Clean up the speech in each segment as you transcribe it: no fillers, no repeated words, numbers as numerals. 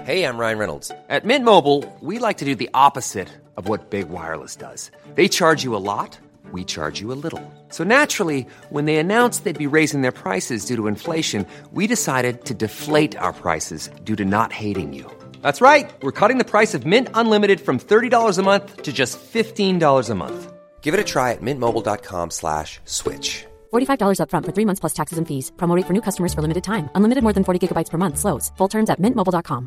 Hey, I'm Ryan Reynolds. At Mint Mobile, we like to do the opposite of what Big Wireless does. They charge you a lot, we charge you a little. So naturally, when they announced they'd be raising their prices due to inflation, we decided to deflate our prices due to not hating you. That's right. We're cutting the price of Mint Unlimited from $30 a month to just $15 a month. Give it a try at mintmobile.com/switch. $45 up front for 3 months plus taxes and fees. Promo rate for new customers for limited time. Unlimited more than 40 gigabytes per month. Slows full terms at mintmobile.com.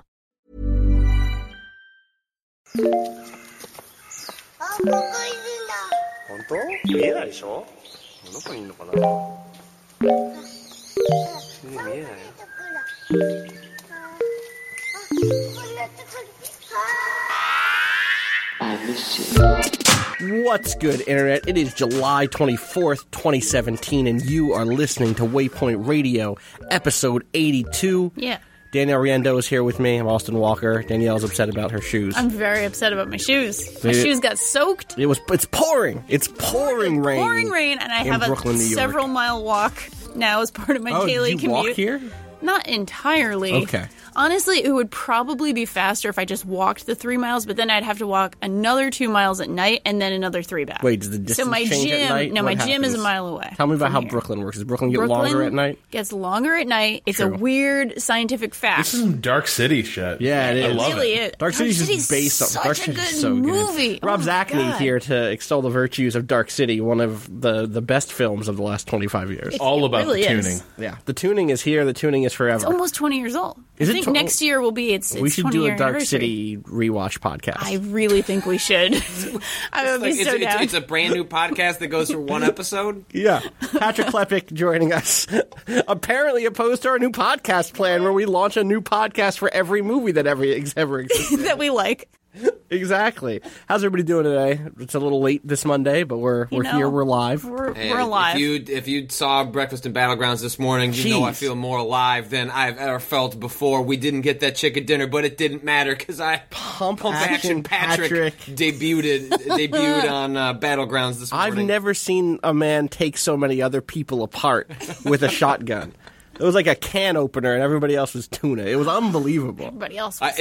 本当？見えないでしょ？どこにいるのかな？見えないよ。I miss you. What's good, Internet? It is July 24th, 2017, and you are listening to Waypoint Radio, episode 82. Yeah. Danielle Riendeau is here with me. I'm Austin Walker. Danielle's upset about her shoes. I'm very upset about my shoes. My shoes got soaked. It's pouring. It's pouring rain. Pouring rain, and I have Brooklyn, a several-mile walk now as part of my daily did you commute. Walk here? Not entirely. Okay. Honestly, it would probably be faster if I just walked the 3 miles, but then I'd have to walk another 2 miles at night and then another 3 back. Wait, does the distance change at night? No, my gym is a mile away. Tell me about how here. Brooklyn works. Does Brooklyn get longer at night? Gets longer at night. It's True. a weird scientific fact. This is some Dark City shit. Yeah, it is. I love really it. is. Dark City's just based on Dark such a City's good so movie. Good. Rob Oh my Zachney God. here to extol the virtues of Dark City, one of the best films of the last 25 years. All about really the is. tuning. Yeah, the tuning is here. The tuning is forever. It's almost 20 years old. Is I it think tw- next year will be its we should 20 do year a Dark anniversary. City rewatch podcast. I really think we should. I would be so down. It's a brand new podcast that goes for one episode. Yeah. Patrick Klepek joining us. Apparently opposed to our new podcast plan where we launch a new podcast for every movie that ever existed. that we like. Exactly. How's everybody doing today? It's a little late this Monday, but we're here. We're live. We're Hey, alive. If you saw Breakfast in Battlegrounds this morning, you know I Jeez. feel more alive than I've ever felt before. We didn't get that chicken dinner, but it didn't matter because Pump Action Patrick debuted on Battlegrounds this morning. I've never seen a man take so many other people apart with a shotgun. It was like a can opener, and everybody else was tuna. It was unbelievable. Everybody else was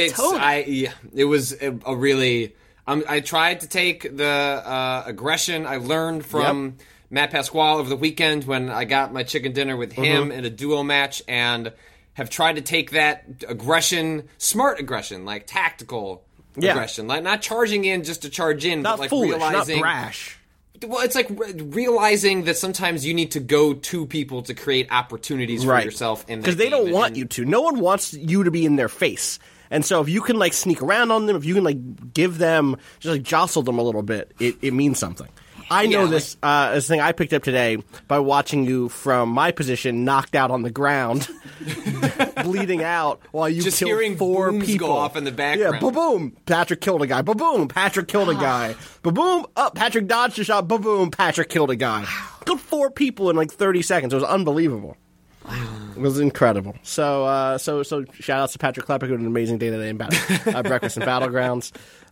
It was a really. I tried to take the aggression I learned from Matt Pasquale over the weekend when I got my chicken dinner with him in a duo match, and have tried to take that aggression, smart aggression, like tactical aggression, like not charging in just to charge in, Not but like foolish, realizing. not brash. Well, it's like realizing that sometimes you need to go to people to create opportunities for yourself. Because they don't want you to. No one wants you to be in their face. And so if you can, like, sneak around on them, if you can, like, give them, just, like, jostle them a little bit, it means something. I know this thing I picked up today by watching you from my position knocked out on the ground, bleeding out while you just killed hearing 4 booms people. go off in the background. Yeah, ba-boom, Patrick killed a guy. Ba-boom, Patrick killed a guy. Ba-boom, Patrick dodged a shot. Ba-boom, Patrick killed a guy. Killed 4 people in like 30 seconds. It was unbelievable. Wow. It was incredible. So shout outs to Patrick Klepek, who had an amazing day today in Breakfast and Battlegrounds.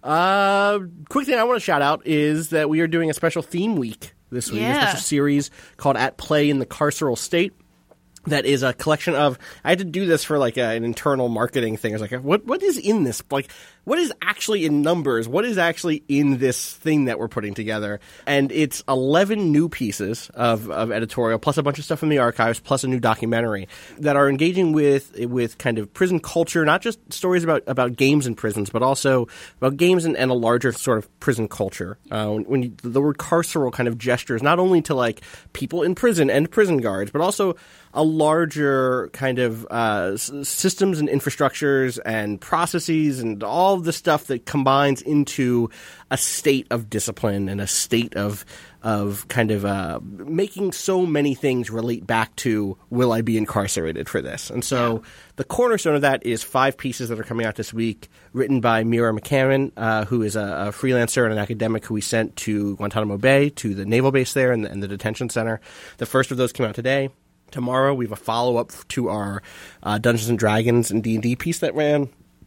Quick thing I want to shout out is that we are doing a special theme week this week, a special series called At Play in the Carceral State. That is a collection of. I had to do this for like an internal marketing thing. I was like, what is in this? Like, what is actually in numbers? What is actually in this thing that we're putting together? And it's 11 new pieces of editorial, plus a bunch of stuff from the archives, plus a new documentary that are engaging with kind of prison culture, not just stories about games in prisons, but also about games and a larger sort of prison culture. The word carceral kind of gestures not only to like people in prison and prison guards, but also a larger kind of systems and infrastructures and processes and all the stuff that combines into a state of discipline and a state of kind of making so many things relate back to, will I be incarcerated for this? And so the cornerstone of that is 5 pieces that are coming out this week, written by Mira McCarran, who is a freelancer and an academic who we sent to Guantanamo Bay, to the naval base there and the detention center. The first of those came out today. Tomorrow we have a follow-up to our Dungeons & Dragons and D&D piece that ran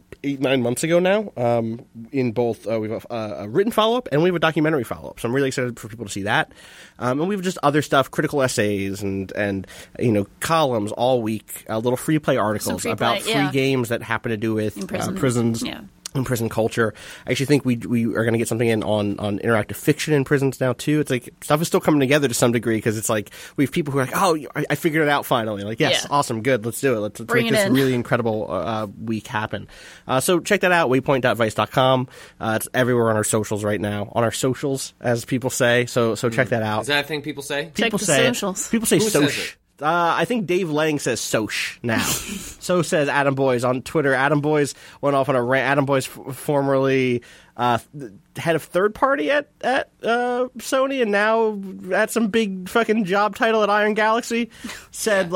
8-9 months ago now. In both, we have a written follow-up and we have a documentary follow-up. So I'm really excited for people to see that. And we have just other stuff, critical essays and columns all week, little free play articles about free games that happen to do with prisons. Yeah. In prison culture. I actually think we are going to get something in on interactive fiction in prisons now too. It's like stuff is still coming together to some degree because it's like we have people who are like, oh, I figured it out finally. Like, yes, awesome, good, let's do it. Let's make this really incredible week happen. So check that out, waypoint.vice.com. It's everywhere on our socials right now. On our socials, as people say. So check that out. Is that a thing people say? People check say the socials. People say Who soch. says it? I think Dave Lang says Soch now. So says Adam Boyes on Twitter. Adam Boyes went off on a rant. Adam Boyes, formerly head of third party at Sony, and now at some big fucking job title at Iron Galaxy, said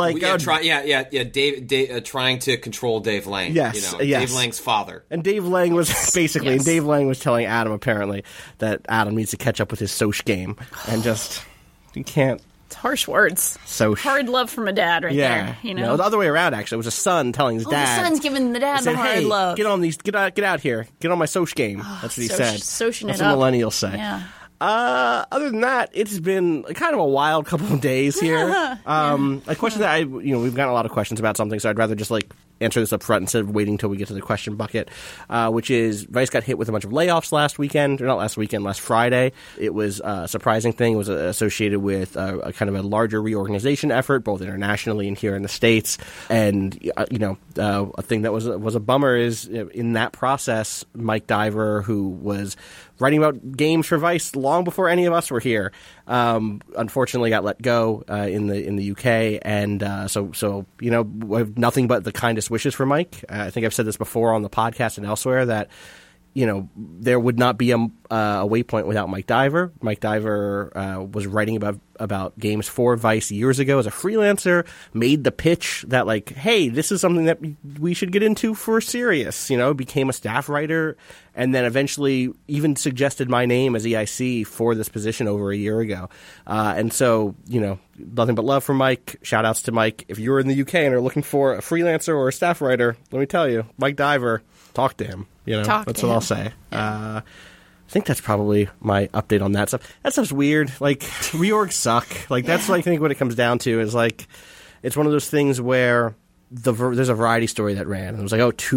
Dave trying to control Dave Lang. Yes, Dave Lang's father. And Dave Lang was basically, and Dave Lang was telling Adam apparently that Adam needs to catch up with his Soch game, and just you can't. It's harsh words. So hard love from a dad right there. No, the other way around, actually. It was a son telling his dad. The son's giving the dad the hard love. Get on these, get out here. Get on my Soch game. That's what he said. Soching That's it what up. millennials say. Yeah. Other than that, it's been kind of a wild couple of days here. A question that we've gotten a lot of questions about something, so I'd rather just answer this up front instead of waiting until we get to the question bucket, which is Vice got hit with a bunch of layoffs last Friday. It was a surprising thing. It was associated with a kind of a larger reorganization effort, both internationally and here in the States. And, a thing that was a bummer is in that process, Mike Diver, who was writing about games for Vice long before any of us were here, unfortunately got let go in the UK, and so we have nothing but the kindest wishes for Mike. I think I've said this before on the podcast and elsewhere that there would not be a Waypoint without Mike Diver. Mike Diver was writing about games for Vice years ago as a freelancer, made the pitch that hey, this is something that we should get into for serious, became a staff writer, and then eventually even suggested my name as EIC for this position over a year ago. And so, nothing but love for Mike. Shout outs to Mike. If you're in the UK and are looking for a freelancer or a staff writer, let me tell you, Mike Diver, talk to him. That's what I'll say. Yeah. I think that's probably my update on that stuff. That stuff's weird. Reorgs suck. That's I think what it comes down to is it's one of those things where there's a Variety story that ran. It was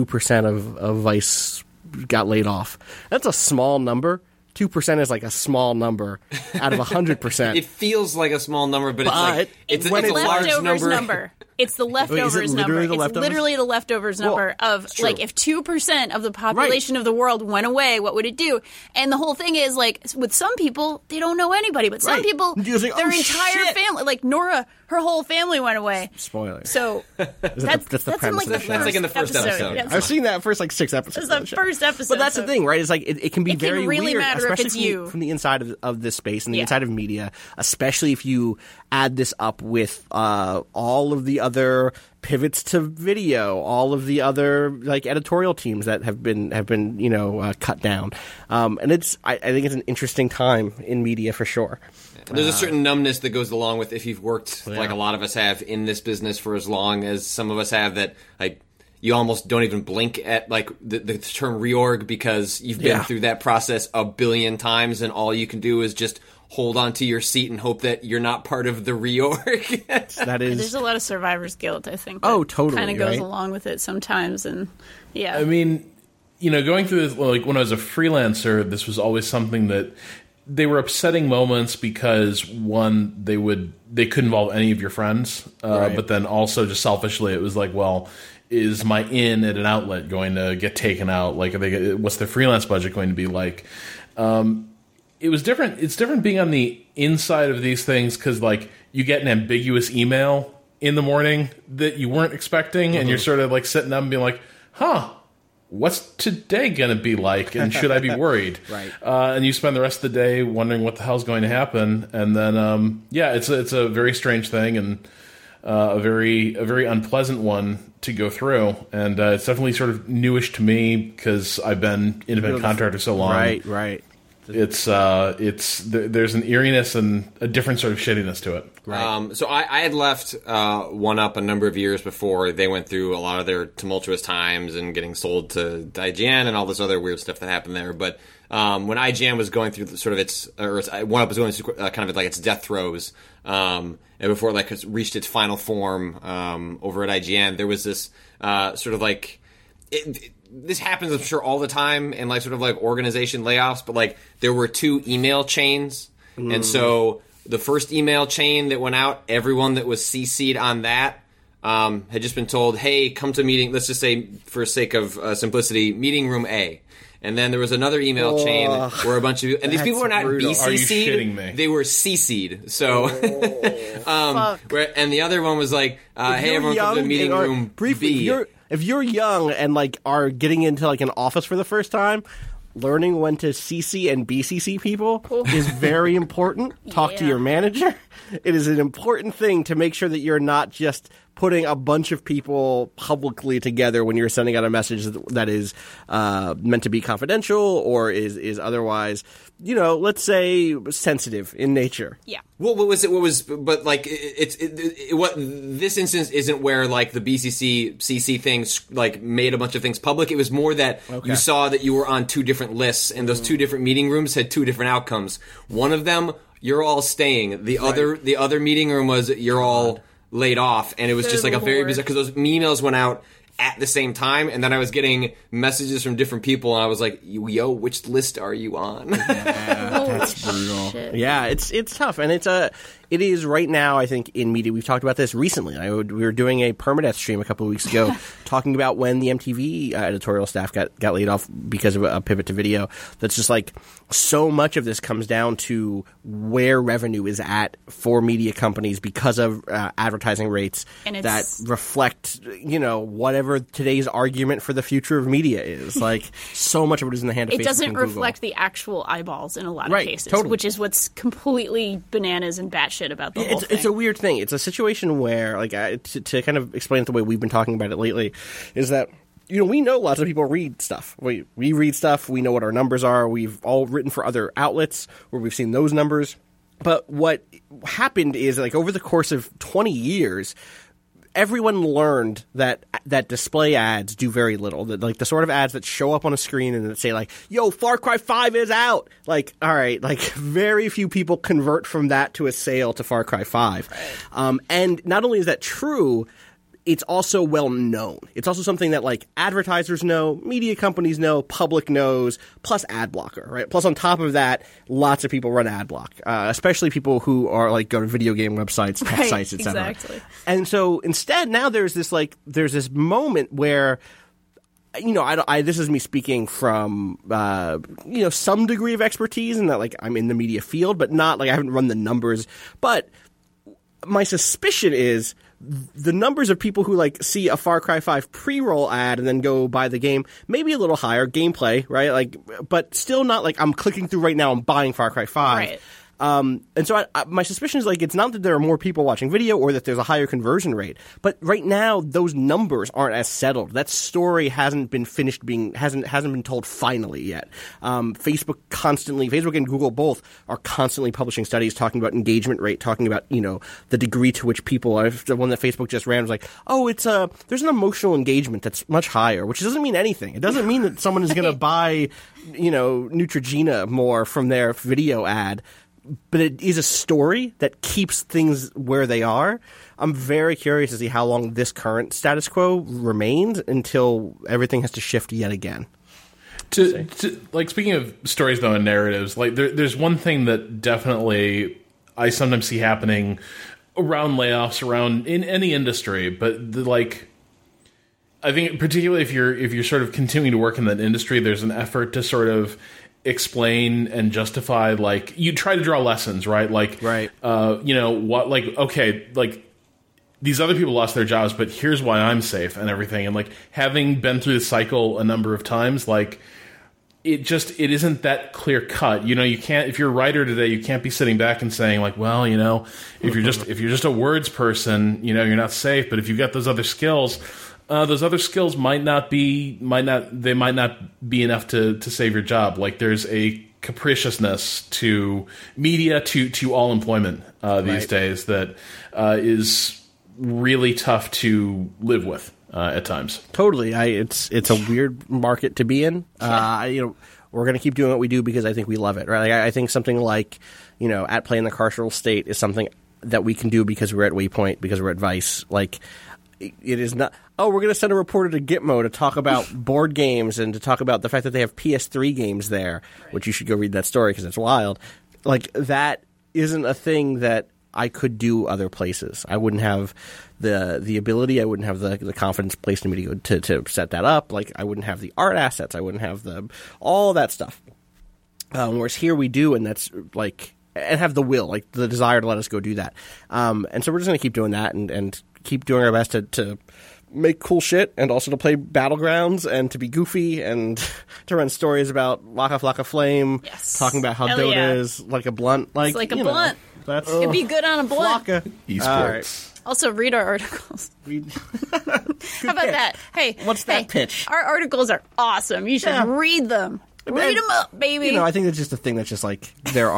2% of Vice got laid off. That's a small number. 2% is a small number out of 100%. It feels like a small number, but it's a large number. It's the leftovers number. It's literally the leftovers number of true. If 2% of the population of the world went away, what would it do? And the whole thing is with some people, they don't know anybody, but some people, their entire family, Nora, her whole family went away. Spoiler. So that's the premise. That's in the first episode. I've seen that first 6 episodes. It's the first episode. But that's the thing, right? It's it can be very really weird, matter especially if it's you. From the inside of this space and the inside of media, especially if you add this up with all of the other pivots to video, all of the other editorial teams that have been cut down, and I think it's an interesting time in media for sure. There's a certain numbness that goes along with if you've worked like a lot of us have in this business for as long as some of us have, that you almost don't even blink at the term reorg because you've been through that process a billion times, and all you can do is just hold on to your seat and hope that you're not part of the reorg. There's a lot of survivor's guilt, I think. Oh, totally. Kind of goes along with it sometimes, and I mean, going through this, when I was a freelancer, this was always something that they were upsetting moments because one, they couldn't involve any of your friends, but then also just selfishly, it was is my in at an outlet going to get taken out? What's their freelance budget going to be like? It was different. It's different being on the inside of these things because, you get an ambiguous email in the morning that you weren't expecting, and you're sort of sitting up and being like, "Huh, what's today going to be like? And should I be worried?" Right. And you spend the rest of the day wondering what the hell's going to happen, and then it's a very strange thing and a very unpleasant one to go through, and it's definitely sort of newish to me because I've been independent contractor so long. Right. There's an eeriness and a different sort of shittiness to it. Right. So I had left One Up a number of years before they went through a lot of their tumultuous times and getting sold to IGN and all this other weird stuff that happened there. But when IGN was going through sort of One Up was going through kind of like its death throes, and before it like reached its final form over at IGN, there was this sort of like this happens, I'm sure, all the time in like sort of like organization layoffs, but like there were 2 email chains, and so the first email chain that went out, everyone that was CC'd on that had just been told, hey, come to meeting, let's just say for sake of simplicity, meeting room A. And then there was another email chain where a bunch of... And these people were not BCC'd. Are you shitting me? They were CC'd. So... and the other one was like, hey, everyone come to the meeting room B. If you're young and like are getting into like an office for the first time, learning when to CC and BCC people is very important. Talk to your manager. It is an important thing to make sure that you're not just putting a bunch of people publicly together when you're sending out a message that is meant to be confidential or is otherwise, let's say sensitive in nature. Yeah. What was, but like, what this instance isn't where like the BCC things like made a bunch of things public. It was more that you saw that you were on 2 different lists and those 2 different meeting rooms had 2 different outcomes. One of them, you're all staying. The other meeting room was you're all laid off, and it was just like a very bizarre, because those emails went out at the same time, and then I was getting messages from different people, and I was like, yo, which list are you on? That's brutal. Shit. Yeah, it's tough, and it is right now, I think, in media. We've talked about this recently. We were doing a Permadeath stream a couple of weeks ago talking about when the MTV editorial staff got laid off because of a pivot to video. That's just like so much of this comes down to where revenue is at for media companies because of advertising rates that reflect, whatever today's argument for the future of media is. Like, so much of it is in the hand of Facebook. It doesn't and reflect Google. the actual eyeballs in a lot of cases, totally. which is what's completely bananas and batshit about the whole thing. It's a weird thing. It's a situation where, like, to kind of explain it the way we've been talking about it lately, is that we know lots of people read stuff. We read stuff. We know what our numbers are. We've all written for other outlets where we've seen those numbers. But what happened is, like, over the course of 20 years, everyone learned that display ads do very little. That, like, the sort of ads that show up on a screen and that say, like, yo, Far Cry 5 is out. Like, all right, like, very few people convert from that to a sale to Far Cry 5. Right. And not only is that true, it's also well known. It's also something that, like, advertisers know, media companies know, public knows, plus ad blocker, right? Plus, on top of that, lots of people run ad block, especially people who are, like, go to video game websites, tech sites, etc. Exactly. And so instead, now there's this moment where, this is me speaking from, some degree of expertise in that, like, I'm in the media field, but not, like, I haven't run the numbers. But my suspicion is the numbers of people who, like, see a Far Cry 5 pre-roll ad and then go buy the game maybe a little higher, gameplay, right? Like, but still not like I'm clicking through right now and buying Far Cry 5. Right. And so my suspicion is, like, it's not that there are more people watching video or that there's a higher conversion rate, but right now those numbers aren't as settled. That story hasn't been hasn't been told finally yet. Facebook and Google both are constantly publishing studies talking about engagement rate, talking about, the degree to which people are. The one that Facebook just ran was like, oh, there's an emotional engagement that's much higher, which doesn't mean anything. It doesn't mean that someone is going to buy, Neutrogena more from their video ad. But it is a story that keeps things where they are. I'm very curious to see how long this current status quo remains until everything has to shift yet again. Like, speaking of stories, though, and narratives, like, there's one thing that definitely I sometimes see happening around layoffs, around in any industry, but I think particularly if you're sort of continuing to work in that industry, there's an effort to sort of explain and justify, like, you try to draw lessons, right? Like, right. Okay, like, these other people lost their jobs, but here's why I'm safe and everything. And, like, having been through the cycle a number of times, like, it isn't that clear cut. You can't, if you're a writer today, you can't be sitting back and saying, like, well, if you're just a words person, you're not safe. But if you've got those other skills might not be enough to save your job. Like, there's a capriciousness to media, to all employment these days that is really tough to live with at times. Totally. It's a weird market to be in. We're going to keep doing what we do because I think we love it, right? Like, I think something like, At Play in the Carceral State is something that we can do because we're at Waypoint, because we're at Vice. Like, it is not, we're going to send a reporter to Gitmo to talk about board games and to talk about the fact that they have PS3 games there, which you should go read that story because it's wild. Like, that isn't a thing that I could do other places. I wouldn't have the ability. I wouldn't have the confidence placed in me to set that up. Like, I wouldn't have the art assets. I wouldn't have all that stuff. Whereas here we do, and that's like, and have the will, like the desire to let us go do that. And so we're just going to keep doing that and keep doing our best to make cool shit and also to play Battlegrounds and to be goofy and to run stories about Waka Flocka Flame, talking about how Dota is like a blunt. Like, it's like a blunt. That's it'd be good on a blunt. Esports. Also, read our articles. How about that? Hey, what's that pitch? Our articles are awesome. You should read them. Read them up, baby. I think it's just a thing that's just like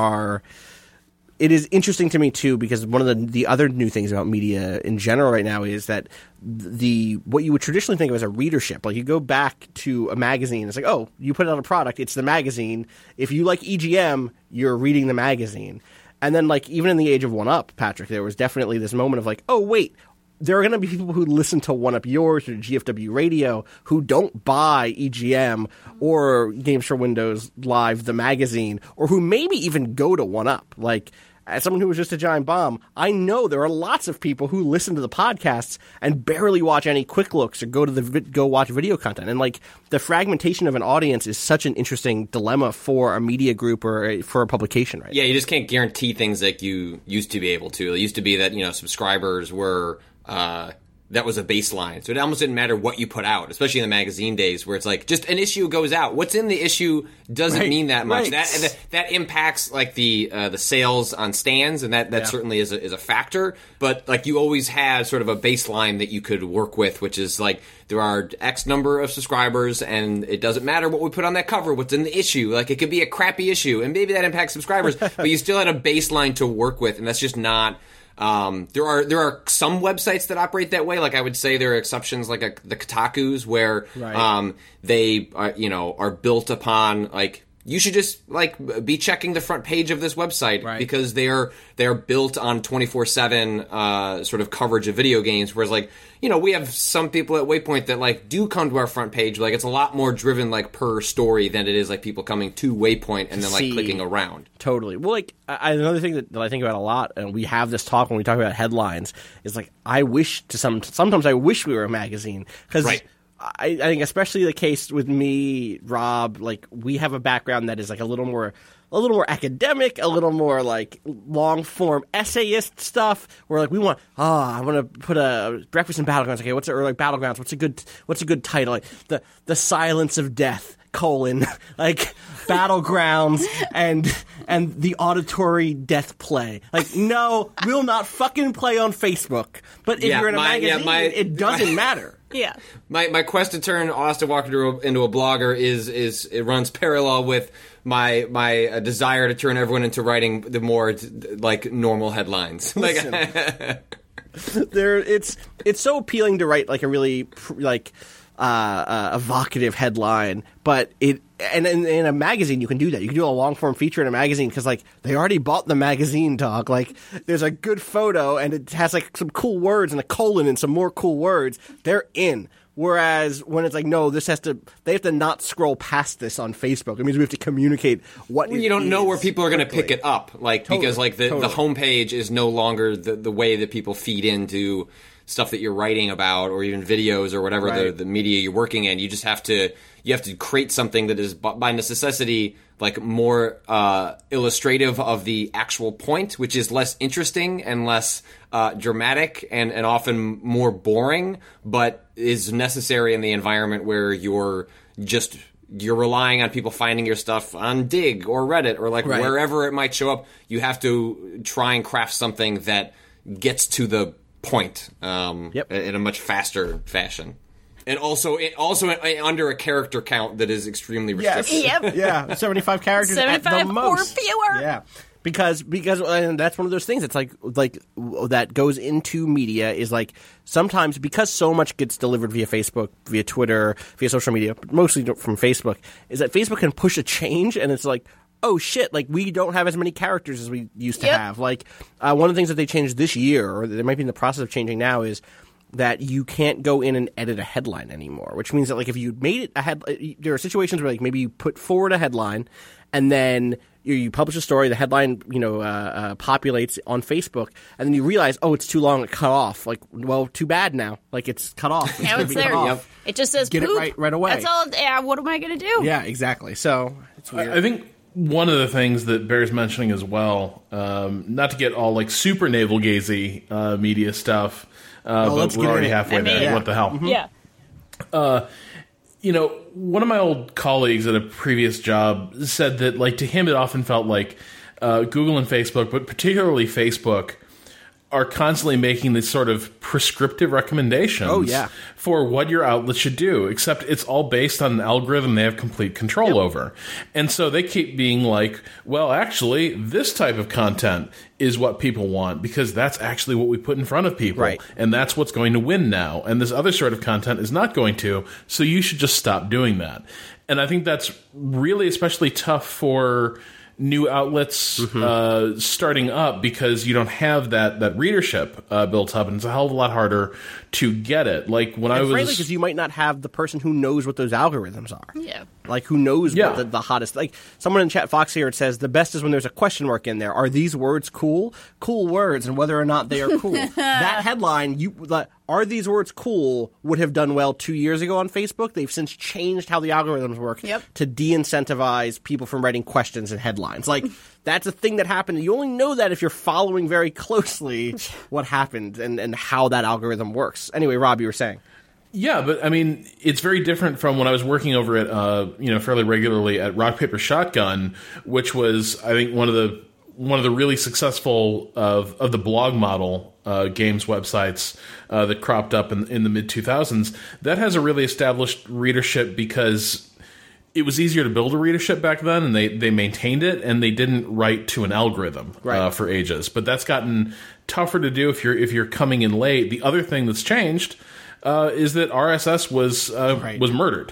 it is interesting to me too, because one of the other new things about media in general right now is that what you would traditionally think of as a readership, like you go back to a magazine, it's like, oh, you put out a product, it's the magazine. If you like EGM, you're reading the magazine. And then, like, even in the age of 1UP, Patrick, there was definitely this moment of like, oh, wait, there are going to be people who listen to 1UP Yours or GFW Radio who don't buy EGM or Games for Windows Live, the magazine, or who maybe even go to 1UP. Like, as someone who was just a giant bomb, I know there are lots of people who listen to the podcasts and barely watch any quick looks or go watch video content. And like the fragmentation of an audience is such an interesting dilemma for a media group or for a publication, right? Yeah, you just can't guarantee things like you used to be able to. It used to be that, subscribers were that was a baseline. So it almost didn't matter what you put out, especially in the magazine days where it's like just an issue goes out. What's in the issue doesn't mean that much. Right. That impacts like the sales on stands, and that certainly is a factor. But like you always had sort of a baseline that you could work with, which is like there are X number of subscribers, and it doesn't matter what we put on that cover, what's in the issue. Like it could be a crappy issue, and maybe that impacts subscribers, but you still had a baseline to work with, and that's just not. There are some websites that operate that way. Like I would say there are exceptions, like the Kotakus, where they are built upon like you should just like be checking the front page of this website because they are built on 24/7 sort of coverage of video games. Whereas like we have some people at Waypoint that like do come to our front page. Like it's a lot more driven like per story than it is like people coming to Waypoint and then like clicking around. Totally. Well, like another thing that I think about a lot, and we have this talk when we talk about headlines, is like I wish sometimes I wish we were a magazine because. Right. I think especially the case with me, Rob, like we have a background that is like a little more academic, a little more like long form essayist stuff. Where like we want, I want to put a Breakfast in Battlegrounds. Okay, Battlegrounds? What's a good title? Like the Silence of Death, like Battlegrounds and the auditory death play. Like no, we'll not fucking play on Facebook. But if you're in a magazine, it doesn't matter. Yeah. My quest to turn Austin Walker into a blogger is it runs parallel with my desire to turn everyone into writing the more like normal headlines. Listen, it's so appealing to write like a really like evocative headline, but in a magazine you can do that. You can do a long form feature in a magazine because like they already bought the magazine, dog. Like there's a good photo and it has like some cool words and a colon and some more cool words. They're in. Whereas when it's like, no, they have to not scroll past this on Facebook. It means we have to communicate what you don't know where people are going to pick it up, like because like the homepage is no longer the way that people feed into stuff that you're writing about or even videos or whatever the media you're working in. You just have to create something that is by necessity like more illustrative of the actual point, which is less interesting and less dramatic and often more boring, but is necessary in the environment where you're relying on people finding your stuff on Dig or Reddit or like wherever it might show up. You have to try and craft something that gets to the point in a much faster fashion. And also under a character count that is extremely restricted. Yep. Yeah, 75 characters 75 at the most. or fewer. Yeah. Because and that's one of those things. It's like that goes into media is like sometimes because so much gets delivered via Facebook, via Twitter, via social media, but mostly from Facebook, is that Facebook can push a change and it's like, oh shit, like we don't have as many characters as we used to have. Like one of the things that they changed this year, or they might be in the process of changing now, is that you can't go in and edit a headline anymore, which means that like if you made it there are situations where like maybe you put forward a headline and then you publish a story, the headline, populates on Facebook, and then you realize, oh, it's too long, it cut off. Like, well, too bad now. Like, it's cut off. Now it's there. Yep. It just says get poop. it right away. That's all. Yeah, what am I going to do? Yeah, exactly. So, it's weird. I think one of the things that bears mentioning as well, not to get all like super navel-gazy media stuff, but we're already halfway there. Yeah. What the hell? Mm-hmm. Yeah. One of my old colleagues at a previous job said that, like, to him, it often felt like Google and Facebook, but particularly Facebook, are constantly making these sort of prescriptive recommendations for what your outlet should do, except it's all based on an algorithm they have complete control over. And so they keep being like, well, actually, this type of content is what people want because that's actually what we put in front of people. Right. And that's what's going to win now. And this other sort of content is not going to, so you should just stop doing that. And I think that's really especially tough for new outlets starting up because you don't have that readership built up, and it's a hell of a lot harder to get it. Like when I was, frankly, because you might not have the person who knows what those algorithms are. Yeah, like who knows what the hottest. Like someone in chat, Fox here, it says the best is when there's a question mark in there. Are these words cool? Cool words, and whether or not they are cool. That headline, are these words cool, would have done well 2 years ago on Facebook. They've since changed how the algorithms work to de-incentivize people from writing questions and headlines. Like, that's a thing that happened. You only know that if you're following very closely what happened and how that algorithm works. Anyway, Rob, you were saying. Yeah, but I mean, it's very different from when I was working over at, fairly regularly at Rock Paper Shotgun, which was, I think, one of the really successful of the blog model games websites that cropped up in the mid-2000s. That has a really established readership because it was easier to build a readership back then, and they maintained it, and they didn't write to an algorithm for ages. But that's gotten tougher to do if you're coming in late. The other thing that's changed is that RSS was murdered.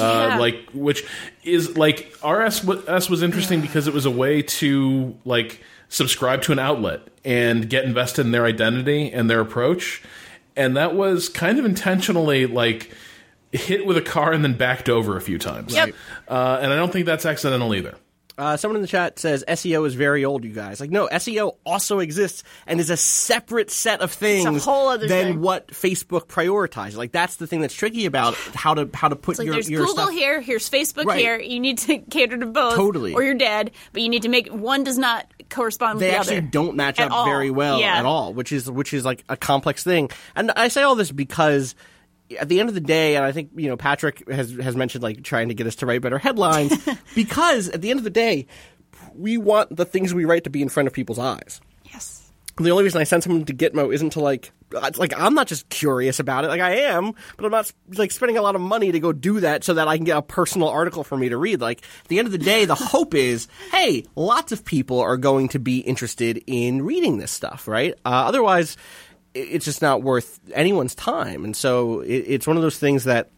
Which is like RSS was interesting because it was a way to like subscribe to an outlet and get invested in their identity and their approach, and that was kind of intentionally like hit with a car and then backed over a few times. Yep. And I don't think that's accidental either. Someone in the chat says SEO is very old, you guys. Like, no, SEO also exists and is a separate set of things it's a whole other than thing. What Facebook prioritizes. Like, that's the thing that's tricky about how to put your there's your Google stuff here, here's Facebook here. You need to cater to both. Totally. Or you're dead, but you need to make one does not correspond with they the actually other. don't match at up all. very well at all, which is like a complex thing. And I say all this because at the end of the day, and I think Patrick has mentioned like trying to get us to write better headlines, because at the end of the day, we want the things we write to be in front of people's eyes. Yes. The only reason I send someone to Gitmo isn't to like I'm not just curious about it. Like I am, but I'm not like spending a lot of money to go do that so that I can get a personal article for me to read. Like at the end of the day, the hope is, hey, lots of people are going to be interested in reading this stuff, right? Otherwise, it's just not worth anyone's time. And so it's one of those things that,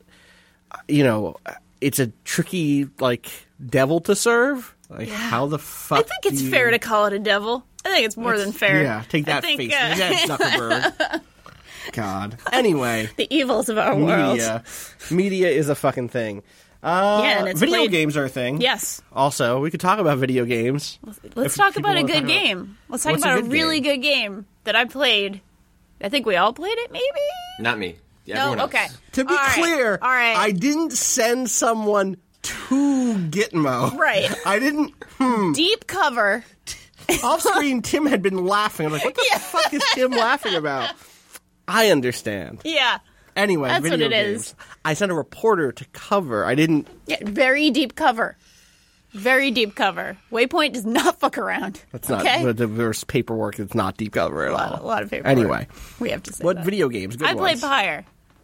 it's a tricky like devil to serve. Like how the fuck? I think it's fair to call it a devil. I think it's more than fair. Yeah, take that face. Zuckerberg. God. Anyway. The evils of our world. Media is a fucking thing. And it's video games are a thing. Yes. Also, we could talk about video games. Let's talk about a good game. Let's talk about a really good game that I played. I think we all played it, maybe? Not me. No, okay. To be clear, I didn't send someone to Gitmo. Right. I didn't. Deep cover. Off screen, Tim had been laughing. I'm like, what the fuck is Tim laughing about? I understand. Yeah. Anyway, that's video what it games. is. I sent a reporter to cover. I didn't. Yeah, very deep cover. Very deep cover. Waypoint does not fuck around. That's not. Okay? There's paperwork that's not deep cover at all. A lot of paperwork. Anyway. We have to say what that. video games? Good I ones. played Pyre.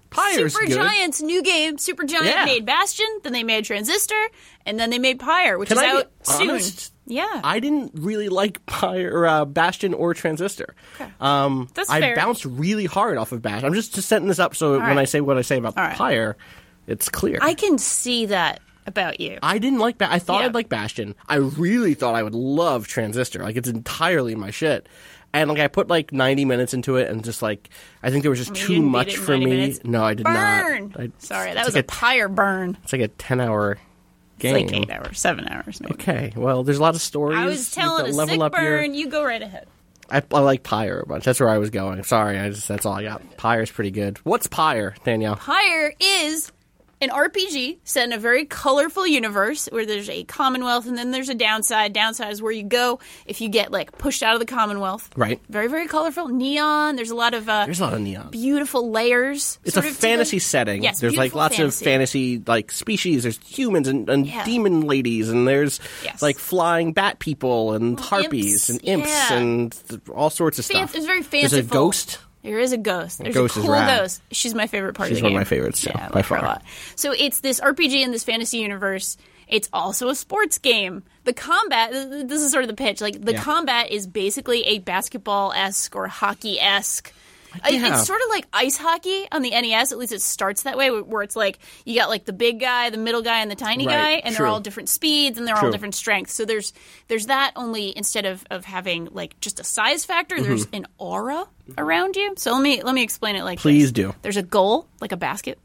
Pyre's Super good. Giant's new game, Super Giant made Bastion, then they made Transistor, and then they made Pyre, which Can is I be out soon. honest? Yeah. I didn't really like Bastion or Transistor. Okay. That's fair. I bounced really hard off of Bastion. I'm just setting this up so when right. I say what I say about All right. Pyre, it's clear. I can see that about you. I didn't like I thought Yeah. I'd like Bastion. I really thought I would love Transistor. Like, it's entirely my shit. And like I put like 90 minutes into it, and just like I think there was just You too didn't beat much it in for 90 me. minutes? No, I did Burn! not. Sorry, that it's was like a Pyre burn. It's like a 10-hour game. It's like 8 hours, 7 hours maybe. Okay, well, there's a lot of stories. I was telling You a have to sick level up burn. You go right ahead. I like Pyre a bunch. That's where I was going. Sorry, that's all I got. Pyre's pretty good. What's Pyre, Danielle? Pyre is an RPG set in a very colorful universe where there's a Commonwealth and then there's a downside. Downside is where you go if you get like pushed out of the Commonwealth. Right. Very, very colorful. Neon. There's a lot of neon. beautiful layers. It's a sort of fantasy to the, setting. Yes, there's like beautiful lots of fantasy like species. There's humans and demon ladies, and there's like flying bat people and harpies and imps and all sorts of stuff. It's very fanciful. There's a ghost. There is a ghost. There's ghost a is cool rad. ghost. She's my favorite part She's of the game. one of my favorites, too, I by like her far. a lot. So it's this RPG in this fantasy universe. It's also a sports game. The combat, this is sort of the pitch. Like, the combat is basically a basketball-esque or hockey-esque. It's sort of like ice hockey on the NES. At least it starts that way, where it's like you got like the big guy, the middle guy, and the tiny guy, and they're all different speeds and they're all different strengths. So there's that, only instead of having like just a size factor, there's an aura around you. So let me explain it like Please this. do. There's a goal, like a basket,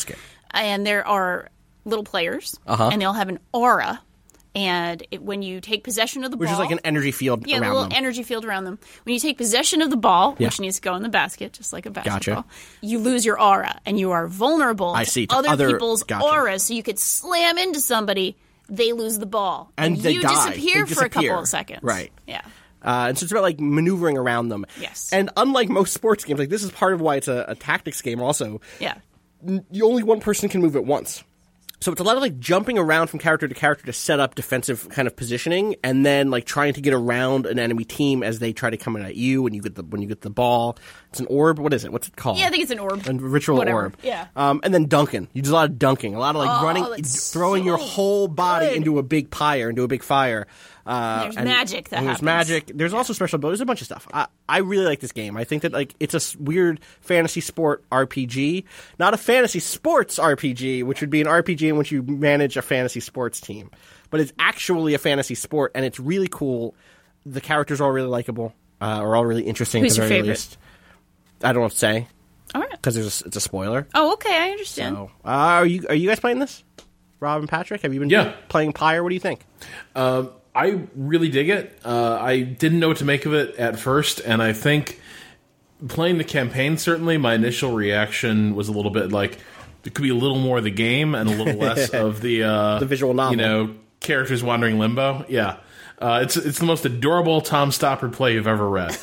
and there are little players, and they all have an aura. And when you take possession of the ball... Which is like an energy field around them. Yeah, a little energy field around them. When you take possession of the ball, which needs to go in the basket, just like a basketball, you lose your aura, and you are vulnerable to other people's auras. So you could slam into somebody, they lose the ball. And they you die. disappear for a couple of seconds. Right. Yeah. And so it's about like maneuvering around them. Yes. And unlike most sports games, like this is part of why it's a tactics game also. Yeah. Only one person can move at once. So it's a lot of like jumping around from character to character to set up defensive kind of positioning, and then like trying to get around an enemy team as they try to come in at you when you get the ball. It's an orb. What is it? What's it called? Yeah, I think it's an orb. A ritual orb. Yeah. And then dunking. You do a lot of dunking. A lot of like running, throwing your whole body into a big pyre, into a big fire. There's magic that happens. There's magic. There's also special abilities. There's a bunch of stuff. I really like this game. I think that like it's a weird fantasy sport RPG, not a fantasy sports RPG, which would be an RPG in which you manage a fantasy sports team, but it's actually a fantasy sport, and it's really cool. The characters are all really likable, are all really interesting. Who's at the your very favorite? least. I don't know what to say. All right. Because it's a spoiler. Oh, okay, I understand. So, are you guys playing this? Rob and Patrick, have you been playing Pyre? What do you think? I really dig it. I didn't know what to make of it at first, and I think playing the campaign, certainly my initial reaction was a little bit like it could be a little more of the game and a little less of the visual novel. You know, characters wandering limbo. Yeah, it's the most adorable Tom Stoppard play you've ever read.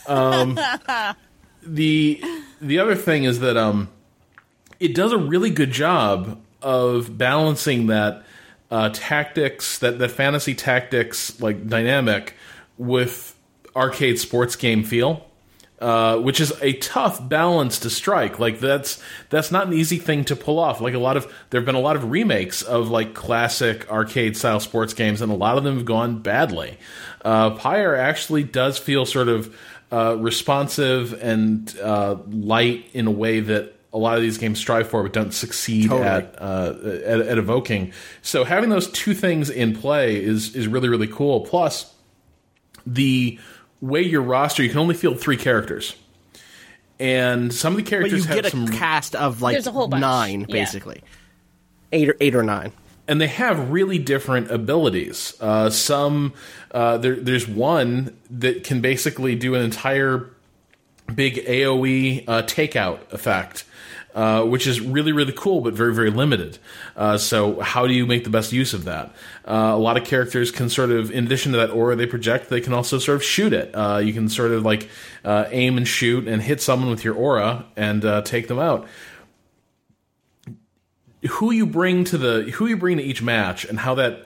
The other thing is that it does a really good job of balancing that tactics, that fantasy tactics like dynamic with arcade sports game feel, which is a tough balance to strike. Like that's not an easy thing to pull off. Like there have been a lot of remakes of like classic arcade style sports games, and a lot of them have gone badly. Pyre actually does feel sort of responsive and light in a way that a lot of these games strive for but don't succeed at evoking. So having those two things in play is really, really cool. Plus, the way your roster, you can only field 3 characters. And some of the characters but you have get a cast of like There's a whole bunch. 9, basically. 8 or 9. And they have really different abilities. There's one that can basically do an entire big AoE takeout effect, which is really, really cool, but very, very limited. So how do you make the best use of that? A lot of characters can sort of, in addition to that aura they project, they can also sort of shoot it. You can sort of like aim and shoot and hit someone with your aura and take them out. Who you bring to each match and how that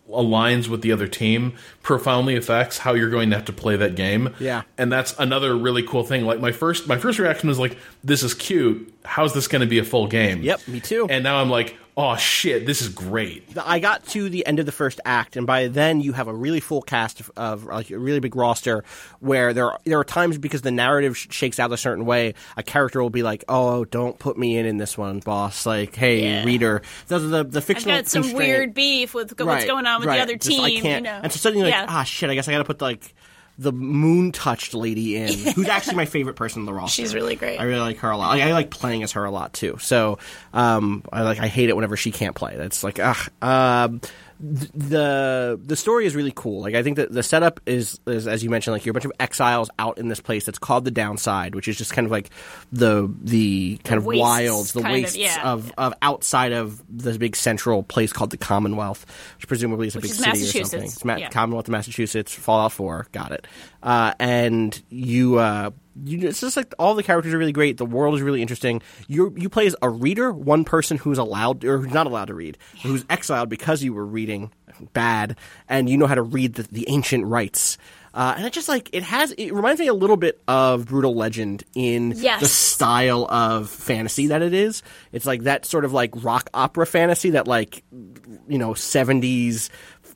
aligns with the other team profoundly affects how you're going to have to play that game. Yeah. And that's another really cool thing. Like my first reaction was like, this is cute. How's this going to be a full game? Yep, me too. And now I'm like, oh shit, this is great. I got to the end of the first act, and by then you have a really full cast of like a really big roster where there are times because the narrative shakes out a certain way, a character will be like, oh, don't put me in this one, boss. Like, hey, reader. The fictional I've got some weird beef with what's going on with the other team. I can't. And so suddenly you're like, shit, I guess I got to put like the moon-touched lady in, who's actually my favorite person in the roster. She's really great. I really like her a lot. I like playing as her a lot too. So I hate it whenever she can't play. That's like the story is really cool. Like I think that the setup is as you mentioned, like you're a bunch of exiles out in this place that's called the Downside, which is just kind of like the kind of wastes, wilds, the wastes of outside of this big central place called the Commonwealth, which presumably is a big city or something. It's Commonwealth of Massachusetts, Fallout 4, got it. And it's just like all the characters are really great. The world is really interesting. You play as a reader, one person who's allowed or who's not allowed to read, who's exiled because you were reading bad, and you know how to read the ancient rites. And it just like it reminds me a little bit of Brutal Legend in the style of fantasy that it is. It's like that sort of like rock opera fantasy that like 70s.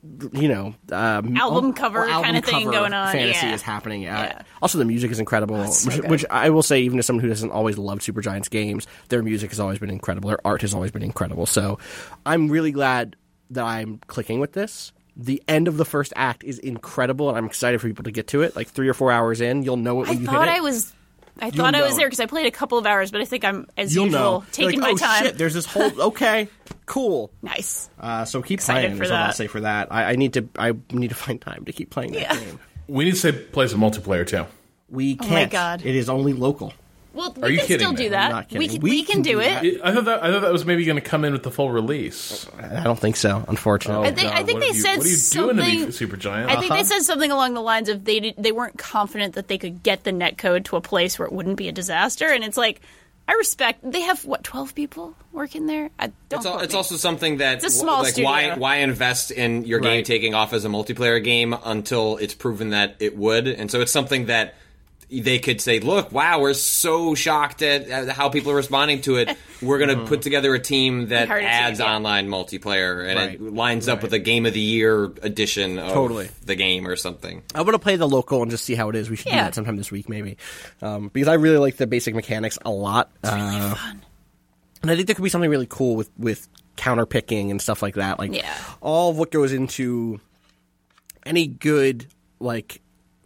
Album cover kind of thing going on. Fantasy is happening. Also, the music is incredible, which I will say, even as someone who doesn't always love Supergiant's games, their music has always been incredible. Their art has always been incredible. So I'm really glad that I'm clicking with this. The end of the first act is incredible, and I'm excited for people to get to it. Like 3 or 4 hours in, you'll know it when you hit it. I thought I was there because I played a couple of hours, but I think I'm, as usual, taking my time. Shit, there's this whole... Okay, cool. Nice. So keep playing, is what I'll say for that. I need to find time to keep playing that game. We need to play some multiplayer, too. We can't. Oh, my God. It is only local. Well, we can still do that. I'm not kidding. We can do it. I thought that was maybe going to come in with the full release. I don't think so, unfortunately. I think they said something. What are you doing to me, Supergiant? I think they said something along the lines of they weren't confident that they could get the netcode to a place where it wouldn't be a disaster. And it's like, I respect. They have 12 people working there. It's also something that it's a small studio. Why invest in your game taking off as a multiplayer game until it's proven that it would? And so it's something that they could say, look, wow, we're so shocked at how people are responding to it. We're going to put together a team that adds online multiplayer, and it lines up with a Game of the Year edition of the game or something. I want to play the local and just see how it is. We should do that sometime this week, maybe. Because I really like the basic mechanics a lot. It's really fun. And I think there could be something really cool with counter picking and stuff like that. Like all of what goes into any good, like,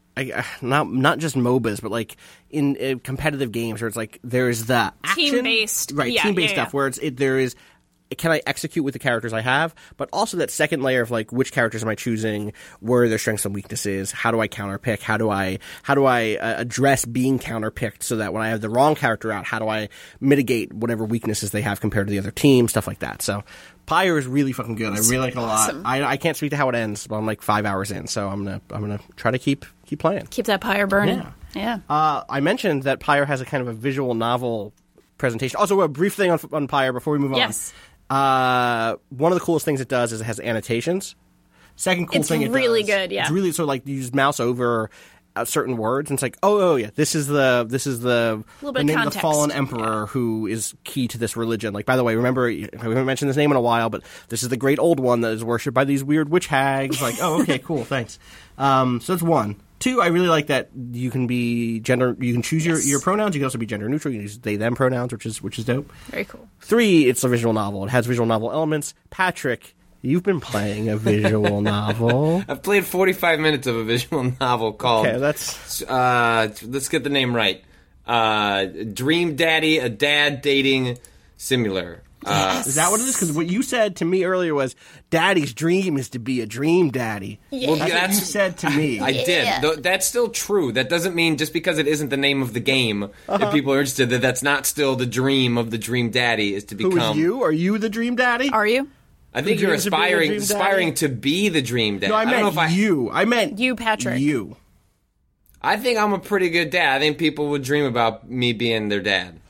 not just MOBAs, but like in competitive games where it's like there's the action, team-based, team-based stuff where there is. Can I execute with the characters I have? But also that second layer of like, which characters am I choosing? Where are their strengths and weaknesses? How do I counterpick? How do I address being counterpicked so that when I have the wrong character out, how do I mitigate whatever weaknesses they have compared to the other team? Stuff like that. So Pyre is really fucking good. I really like it a lot. I can't speak to how it ends, but I'm like 5 hours in, so I'm gonna try to keep playing. Keep that Pyre burning. Yeah. I mentioned that Pyre has a kind of a visual novel presentation. Also, a brief thing on Pyre before we move on. Yes. One of the coolest things it does is it has annotations. Second cool thing it does. It's really good, yeah. It's really, so like you just mouse over certain words and it's like, oh yeah, this is the name of the fallen emperor who is key to this religion. Like, by the way, remember, we haven't mentioned this name in a while, but this is the great old one that is worshipped by these weird witch hags. Like, oh, okay, cool, thanks. So that's one. Two, I really like that you can be you can choose your pronouns. You can also be gender neutral. You can use they, them pronouns, which is dope. Very cool. Three, it's a visual novel. It has visual novel elements. Patrick, you've been playing a visual novel. I've played 45 minutes of a visual novel called... Okay, let's get the name right. Dream Daddy, a dad dating simulator. Is that what it is? Because what you said to me earlier was, Daddy's dream is to be a dream daddy. Yeah. Well, that's what you said to me. I did. That's still true. That doesn't mean just because it isn't the name of the game, if people are interested, that's not still the dream of the dream daddy is to become... Who is you? Are you the dream daddy? Are you? I think you're aspiring to be the dream dad. No, I meant you. I meant you, Patrick. You. I think I'm a pretty good dad. I think people would dream about me being their dad.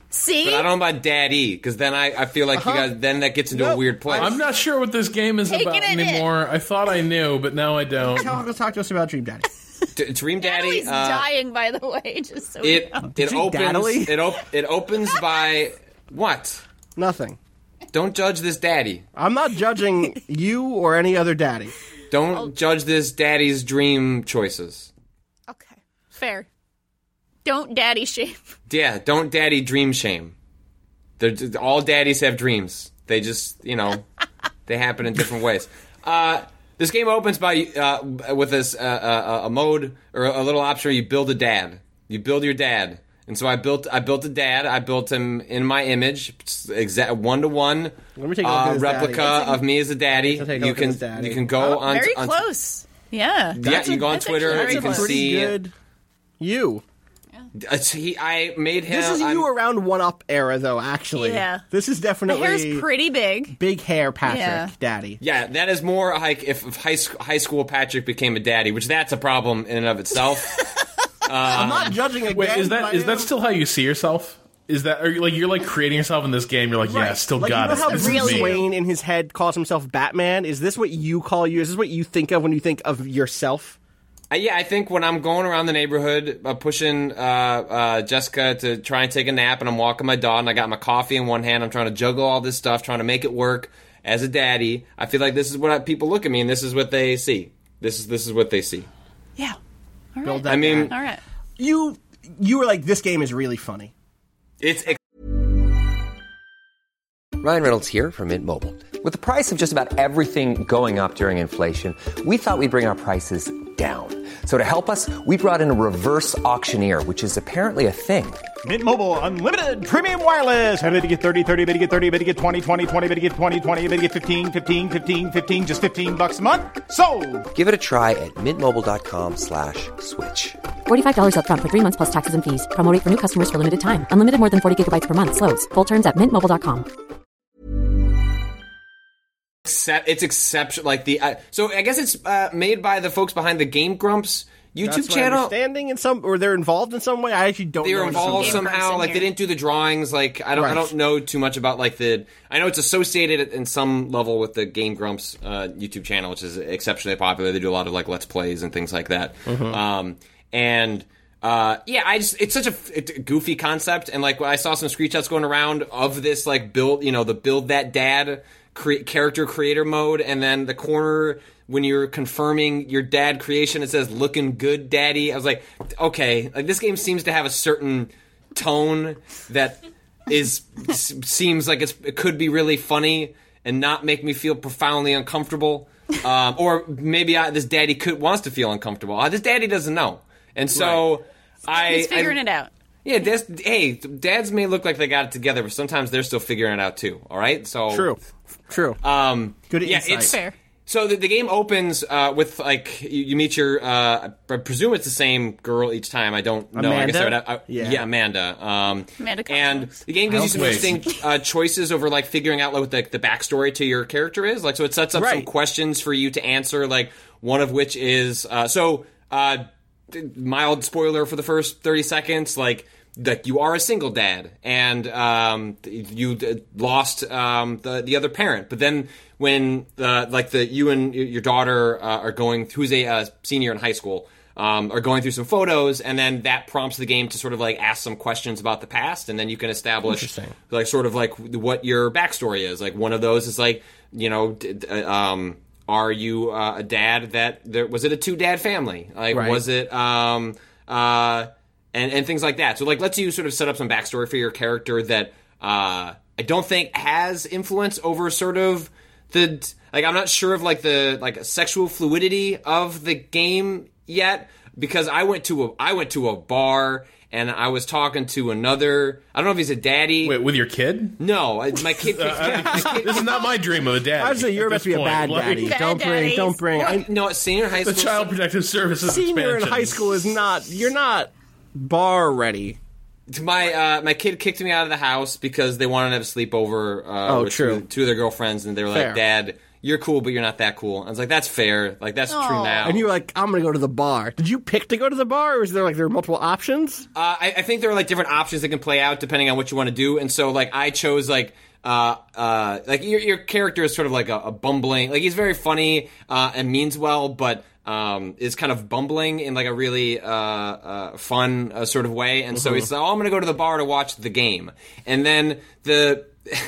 See? But I don't know about daddy, because then I feel like you guys, then that gets into a weird place. I'm not sure what this game is about anymore. I thought I knew, but now I don't. Talk to us about Dream Daddy. Dream Daddy. Natalie's dying, by the way. Just so it you know. it opens by what? Nothing. Don't judge this daddy. I'm not judging you or any other daddy. Don't judge this daddy's dream choices. Okay, fair. Don't daddy shame. Yeah, don't daddy dream shame. All daddies have dreams. They just, they happen in different ways. This game opens by with this a mode or a little option where you build a dad. You build your dad, and so I built a dad. I built him in my image, exact 1-to-1 replica of me as a daddy. You can go on very close. Yeah, yeah. You go on Twitter. You can see good. You. I made him. This is you around 1-Up era, though. Actually, yeah. This is definitely the hair's pretty big. Big hair, Patrick, daddy. Yeah, that is more like if high school Patrick became a daddy, which that's a problem in and of itself. I'm not judging again. Wait, is that still how you see yourself? Is that you're like creating yourself in this game? You're like, yeah, still got it. How Bruce Wayne in his head calls himself Batman? Is this what you call you? Is this what you think of when you think of yourself? Yeah, I think when I'm going around the neighborhood, pushing Jessica to try and take a nap, and I'm walking my dog, and I got my coffee in one hand, I'm trying to juggle all this stuff, trying to make it work as a daddy. I feel like this is what people look at me, and this is what they see. This is what they see. Yeah. All right. All right. You were like, this game is really funny. Ryan Reynolds here from Mint Mobile. With the price of just about everything going up during inflation, we thought we'd bring our prices down. So to help us, we brought in a reverse auctioneer, which is apparently a thing. Mint Mobile Unlimited Premium Wireless. How to get 30, 30, bit to get 30, bit to get 20, 20, 20, bit to get 20, 20, bit to get 15, 15, 15, 15, just $15 a month? Sold! Give it a try at mintmobile.com/switch. $45 up front for 3 months plus taxes and fees. Promo rate for new customers for limited time. Unlimited more than 40 gigabytes per month. Slows full terms at mintmobile.com. It's exceptional. Like so I guess it's made by the folks behind the Game Grumps YouTube channel. Understanding in some, or they're involved in some way. I actually don't. They're involved somehow. Like they didn't do the drawings. Like I don't know too much about like the. I know it's associated in some level with the Game Grumps YouTube channel, which is exceptionally popular. They do a lot of like Let's Plays and things like that. Mm-hmm. It's such a goofy concept, and like I saw some screenshots going around of this like build, the build that dad character creator mode, and then the corner when you're confirming your dad creation, it says "looking good, daddy." I was like, okay, like this game seems to have a certain tone that seems like it could be really funny and not make me feel profoundly uncomfortable, or maybe this daddy wants to feel uncomfortable. This daddy doesn't know. And so he's figuring it out. Yeah, dads may look like they got it together, but sometimes they're still figuring it out too. All right, so true. Good insight. It's fair. So the game opens with like you meet your. I presume it's the same girl each time. I don't know. Amanda? I guess Amanda. Amanda. And the game gives you some interesting choices over like figuring out what the backstory to your character is. Like, so it sets up some questions for you to answer. Like one of which is mild spoiler for the first 30 seconds, like you are a single dad, and you lost the other parent. But then when you and your daughter are going, who's a senior in high school, are going through some photos, and then that prompts the game to sort of like ask some questions about the past, and then you can establish like sort of like what your backstory is. Like one of those is like are you a dad was it a 2-dad family? Like, was it, and things like that. So, like, lets you sort of set up some backstory for your character that, I don't think has influence over sort of I'm not sure of, like, the sexual fluidity of the game yet, because I went to a bar, and I was talking to another. I don't know if he's a daddy. Wait, with your kid? No, my kid. This is not my dream of a daddy. I would say you're about to be a bad daddy. Don't bring. No, senior high school. The Child Protective Services. Senior in high school is not. You're not bar ready. My kid kicked me out of the house because they wanted to have a sleepover with two of their girlfriends, and they were like, "Dad, you're cool, but you're not that cool. I was like, that's fair. Like, that's true now. And you were like, I'm going to go to the bar. Did you pick to go to the bar, or is there there are multiple options? I think there are like different options that can play out depending on what you want to do. And so like I chose like your character is sort of like a bumbling, like he's very funny and means well, but is kind of bumbling in like a really fun sort of way. And so he's like, I'm going to go to the bar to watch the game. And then the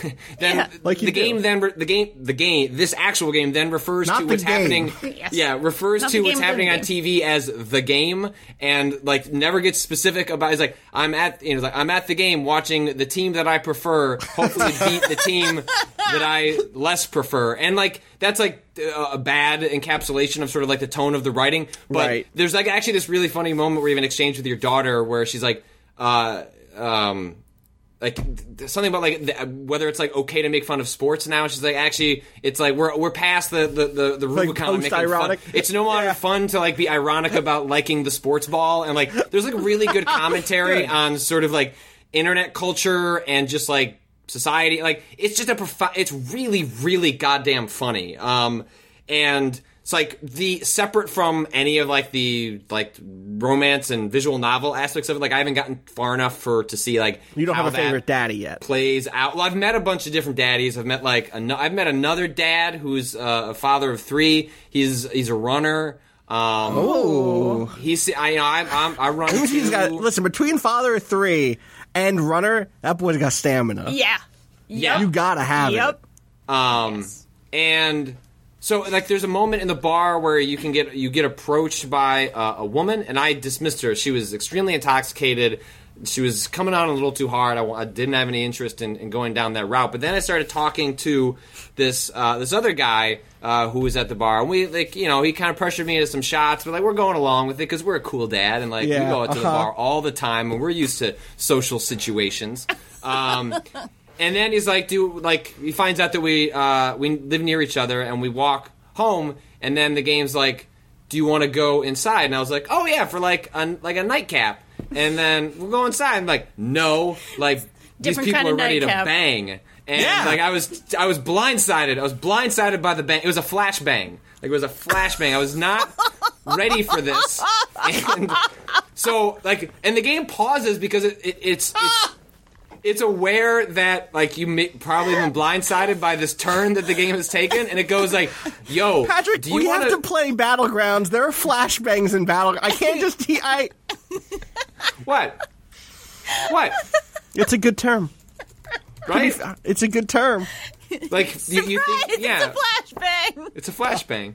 this actual game then refers Not to what's the game. happening. Yes. Yeah, refers Not to the what's game happening within on the TV as the game, and like never gets specific about. It's like I'm at the game watching the team that I prefer hopefully beat the team that I less prefer, and like that's like a bad encapsulation of sort of like the tone of the writing. But Right. there's like actually this really funny moment where you have an exchange with your daughter where she's like, like something about like whether it's like okay to make fun of sports now. She's like, actually, it's like we're past the Rubicon of making fun. post-ironic? It's no longer fun to like be ironic about liking the sports ball, and like there's like really good commentary on sort of like internet culture and just like society. Like it's just it's really really goddamn funny. And it's like separate from any of like the like romance and visual novel aspects of it. Like I haven't gotten far enough to see like You don't how have a that favorite daddy yet. plays out. Well, I've met a bunch of different daddies. I've met like I've met another dad who's a father of 3. He's a runner. I run. He's got, listen, between father of 3 and runner, that boy's got stamina. Yeah. Yeah. You gotta have it. And so like there's a moment in the bar where you get approached by a woman, and I dismissed her. She was extremely intoxicated. She was coming on a little too hard. I didn't have any interest in going down that route. But then I started talking to this other guy who was at the bar, and we like he kind of pressured me into some shots. But like we're going along with it because we're a cool dad, and like we go out to the bar all the time, and we're used to social situations. And then he's like, he finds out that we live near each other, and we walk home. And then the game's like, do you want to go inside? And I was like, oh yeah, for like a nightcap. And then we'll go inside. And like, no, like these Different people kind are of ready nightcap. to bang. And like I was blindsided. I was blindsided by the bang. It was a flash bang. Like it was a flash bang. I was not ready for this. And so like, and the game pauses because it's aware that like you probably been blindsided by this turn that the game has taken, and it goes like, "Yo, Patrick, do you we wanna... have to play Battlegrounds. There are flashbangs in Battlegrounds. I can't just... What? It's a good term. Right? It's a good term. Like you think, yeah, It's a flashbang. it's a flashbang.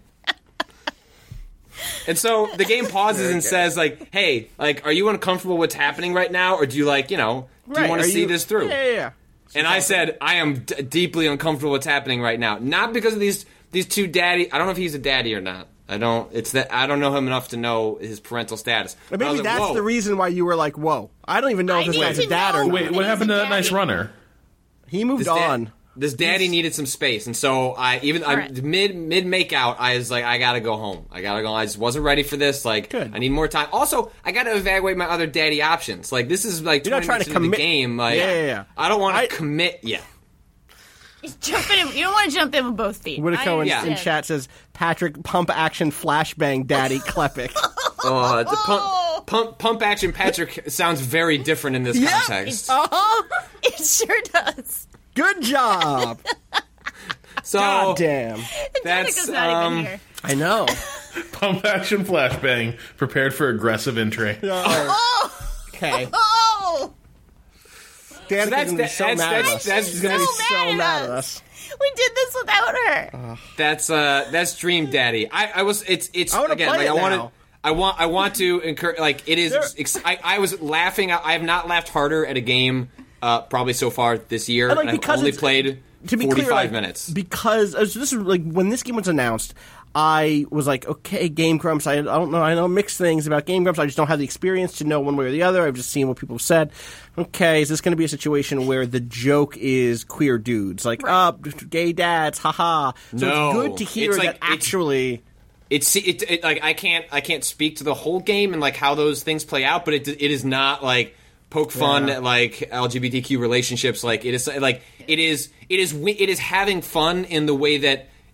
And so the game pauses and says, like, "Hey, like, are you uncomfortable with what's happening right now, or do you like, do you want to see this through?" Yeah. And I said, I am deeply uncomfortable with what's happening right now. Not because of these two daddy. I don't know if he's a daddy or not. I don't know him enough to know his parental status. But But I maybe was like, that's whoa. the reason why you were like, whoa. I don't even know if this need guy's to a dad or know. not. Wait, what happened to that nice runner? He moved This on. This daddy needed some space, and so mid make out, I was like, I gotta go home. I just wasn't ready for this. Like, Good. I need more time. Also, I gotta evaluate my other daddy options. Like, this is like You're not 20 trying to minutes into the commit. game. Like, Yeah. I don't want to commit yet. Jump in. You don't want to jump in with both feet. Whitaco in understand. chat says, Patrick, pump action flashbang daddy Klepek. The pump action Patrick sounds very different in this context. It sure does. Good job. So God damn. that's Danica's not even here. I know. Pump action flashbang, prepared for aggressive entry. Okay. Oh! Danica's that's- going to be so that's- mad at that's- us. that's She's going to be so so mad mad at at us. us. We did this without her. That's Dream Daddy. I wanna again play like it I now. want to encourage, like, it is. I was laughing. I have not laughed harder at a game probably so far this year, And, like, and I've because only it's- played To be 45 clear, like, minutes. Because so this is like when this game was announced, I was like, okay, Game Grumps. I don't know. I know mixed things about Game Grumps. I just don't have the experience to know one way or the other. I've just seen what people have said. Okay, is this going to be a situation where the joke is queer dudes, like, gay dads, haha? So No. it's good to hear It's that like- actually. It's like I can't speak to the whole game and like how those things play out, but it is not like poke fun at like LGBTQ relationships. Like it is having fun in the way that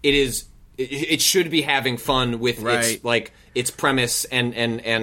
it should be having fun with its like its premise and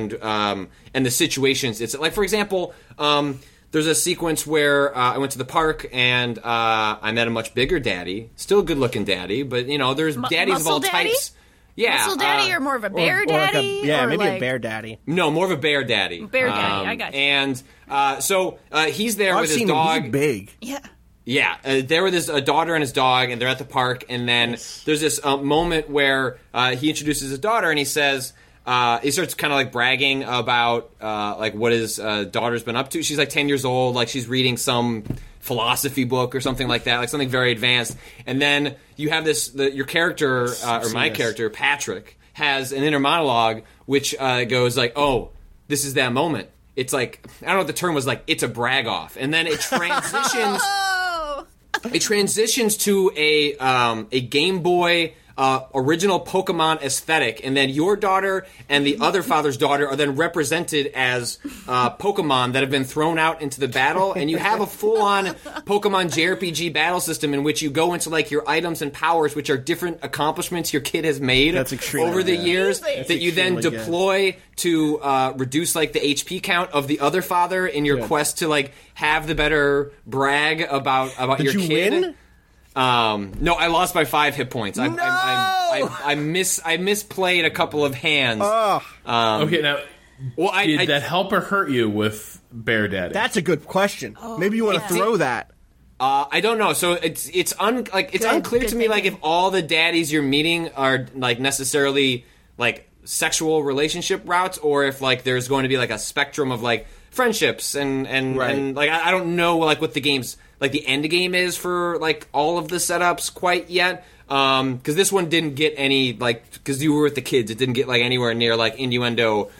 the situations. It's like, for example, there's a sequence where I went to the park and I met a much bigger daddy, still a good looking daddy, but there's daddies of all types. Yeah, muscle daddy or more of a bear daddy? Maybe a bear daddy. No, more of a bear daddy. Bear daddy, I got you. And so he's there with his dog. He's big. Yeah. Yeah, there with his daughter and his dog, and they're at the park, and then there's this moment where he introduces his daughter, and he says, he starts kind of like bragging about like what his daughter's been up to. She's like 10 years old, like she's reading some philosophy book or something like that, like something very advanced. And then you have your character, or my character, Patrick, has an inner monologue which goes like, oh, this is that moment. It's like, I don't know what the term was, like, it's a brag off. And then it transitions... It transitions to a Game Boy original Pokemon aesthetic, and then your daughter and the other father's daughter are then represented as Pokemon that have been thrown out into the battle, and you have a full-on Pokemon JRPG battle system in which you go into like your items and powers, which are different accomplishments your kid has made over the years that you then deploy to reduce like the HP count of the other father in your quest to like have the better brag about your kid. Win? No, I lost by 5 hit points. I misplayed a couple of hands. Okay, now, did that help or hurt you with Bear Daddy? That's a good question. Maybe you want to throw that. I don't know. So it's unclear to me, like, if all the daddies you're meeting are like necessarily like sexual relationship routes, or if like there's going to be like a spectrum of like friendships and like I don't know like what the game's like the end game is for like all of the setups quite yet, because this one didn't get any like, because you were with the kids, it didn't get like anywhere near like innuendo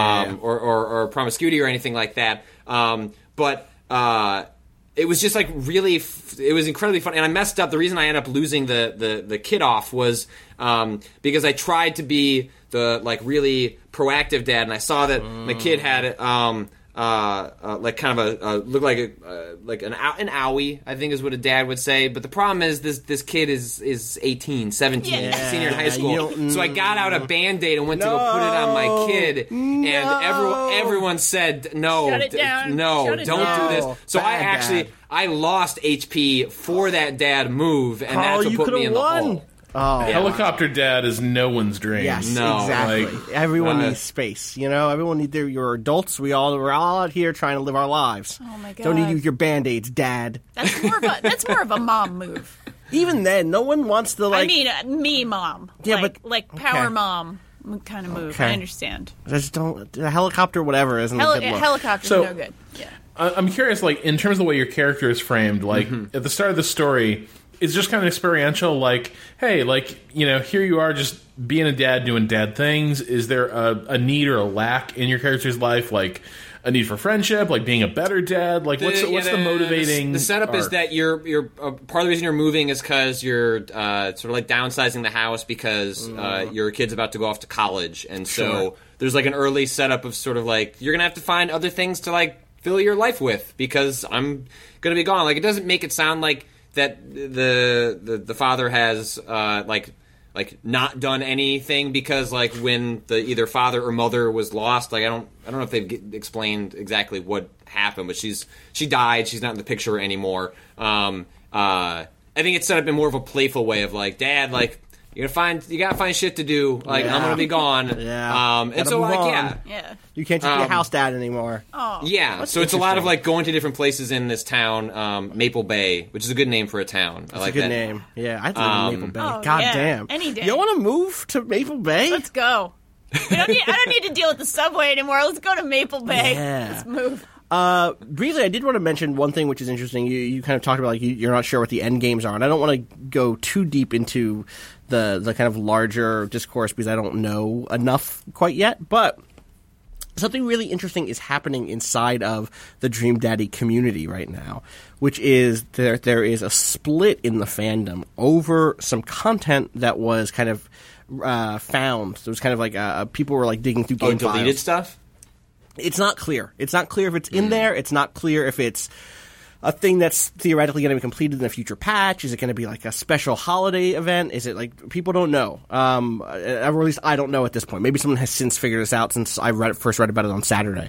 or promiscuity or anything like that, but it was just like really it was incredibly fun, and I messed up. The reason I ended up losing the kid off was because I tried to be the like really proactive dad, and I saw that my kid had like kind of a look like an owie, I think is what a dad would say. But the problem is this kid is 18, 17, senior in high school. So I got out a Band-Aid and went to go put it on my kid, and everyone said no, Shut it down. no, don't do this. So I lost HP for that dad move, and that's what put me in the hole. Oh, Helicopter dad is no one's dream. Yes, no, exactly. Like, everyone needs space. Everyone needs you're adults. We're all out here trying to live our lives. Oh my god! Don't need your Band-Aids, Dad. That's more of a mom move. Even then, no one wants to like. I mean, me mom. Yeah, like power mom kind of move. Okay. I understand. Just don't a helicopter, whatever, isn't a good look. Helicopter's no good. Yeah. I'm curious, like in terms of the way your character is framed, like at the start of the story. It's just kind of experiential, like, hey, like, here you are just being a dad doing dad things. Is there a need or a lack in your character's life, like a need for friendship, like being a better dad? Like, what's the motivating The setup arc? is that you're part of the reason you're moving is because you're sort of like downsizing the house because your kid's about to go off to college. And so there's like an early setup of sort of like, you're going to have to find other things to like fill your life with because I'm going to be gone. Like, it doesn't make it sound like that the father has like not done anything because like when the either father or mother was lost, like I don't know if they've explained exactly what happened, but she died. She's not in the picture anymore. I think it's set up in more of a playful way of like, Dad, like you gotta find shit to do. Like I'm gonna be gone. And so like yeah. You can't just be a house dad anymore. Oh. Yeah, so it's a lot of like going to different places in this town, Maple Bay, which is a good name for a town. I like a good that name. Yeah, I'd live in Maple Bay. Oh, God yeah. damn. Any day. You want to move to Maple Bay? Let's go. I don't need to deal with the subway anymore. Let's go to Maple Bay. Yeah. Let's move. Briefly, I did want to mention one thing which is interesting. You kind of talked about like you're not sure what the end games are, and I don't want to go too deep into the kind of larger discourse because I don't know enough quite yet. But something really interesting is happening inside of the Dream Daddy community right now, which is there is a split in the fandom over some content that was kind of found. So it was kind of like people were like digging through game files. Deleted stuff? It's not clear. It's not clear if it's in there. It's not clear if it's a thing that's theoretically going to be completed in a future patch? Is it going to be like a special holiday event? Is it like people don't know? Or at least I don't know at this point. Maybe someone has since figured this out since I first read about it on Saturday.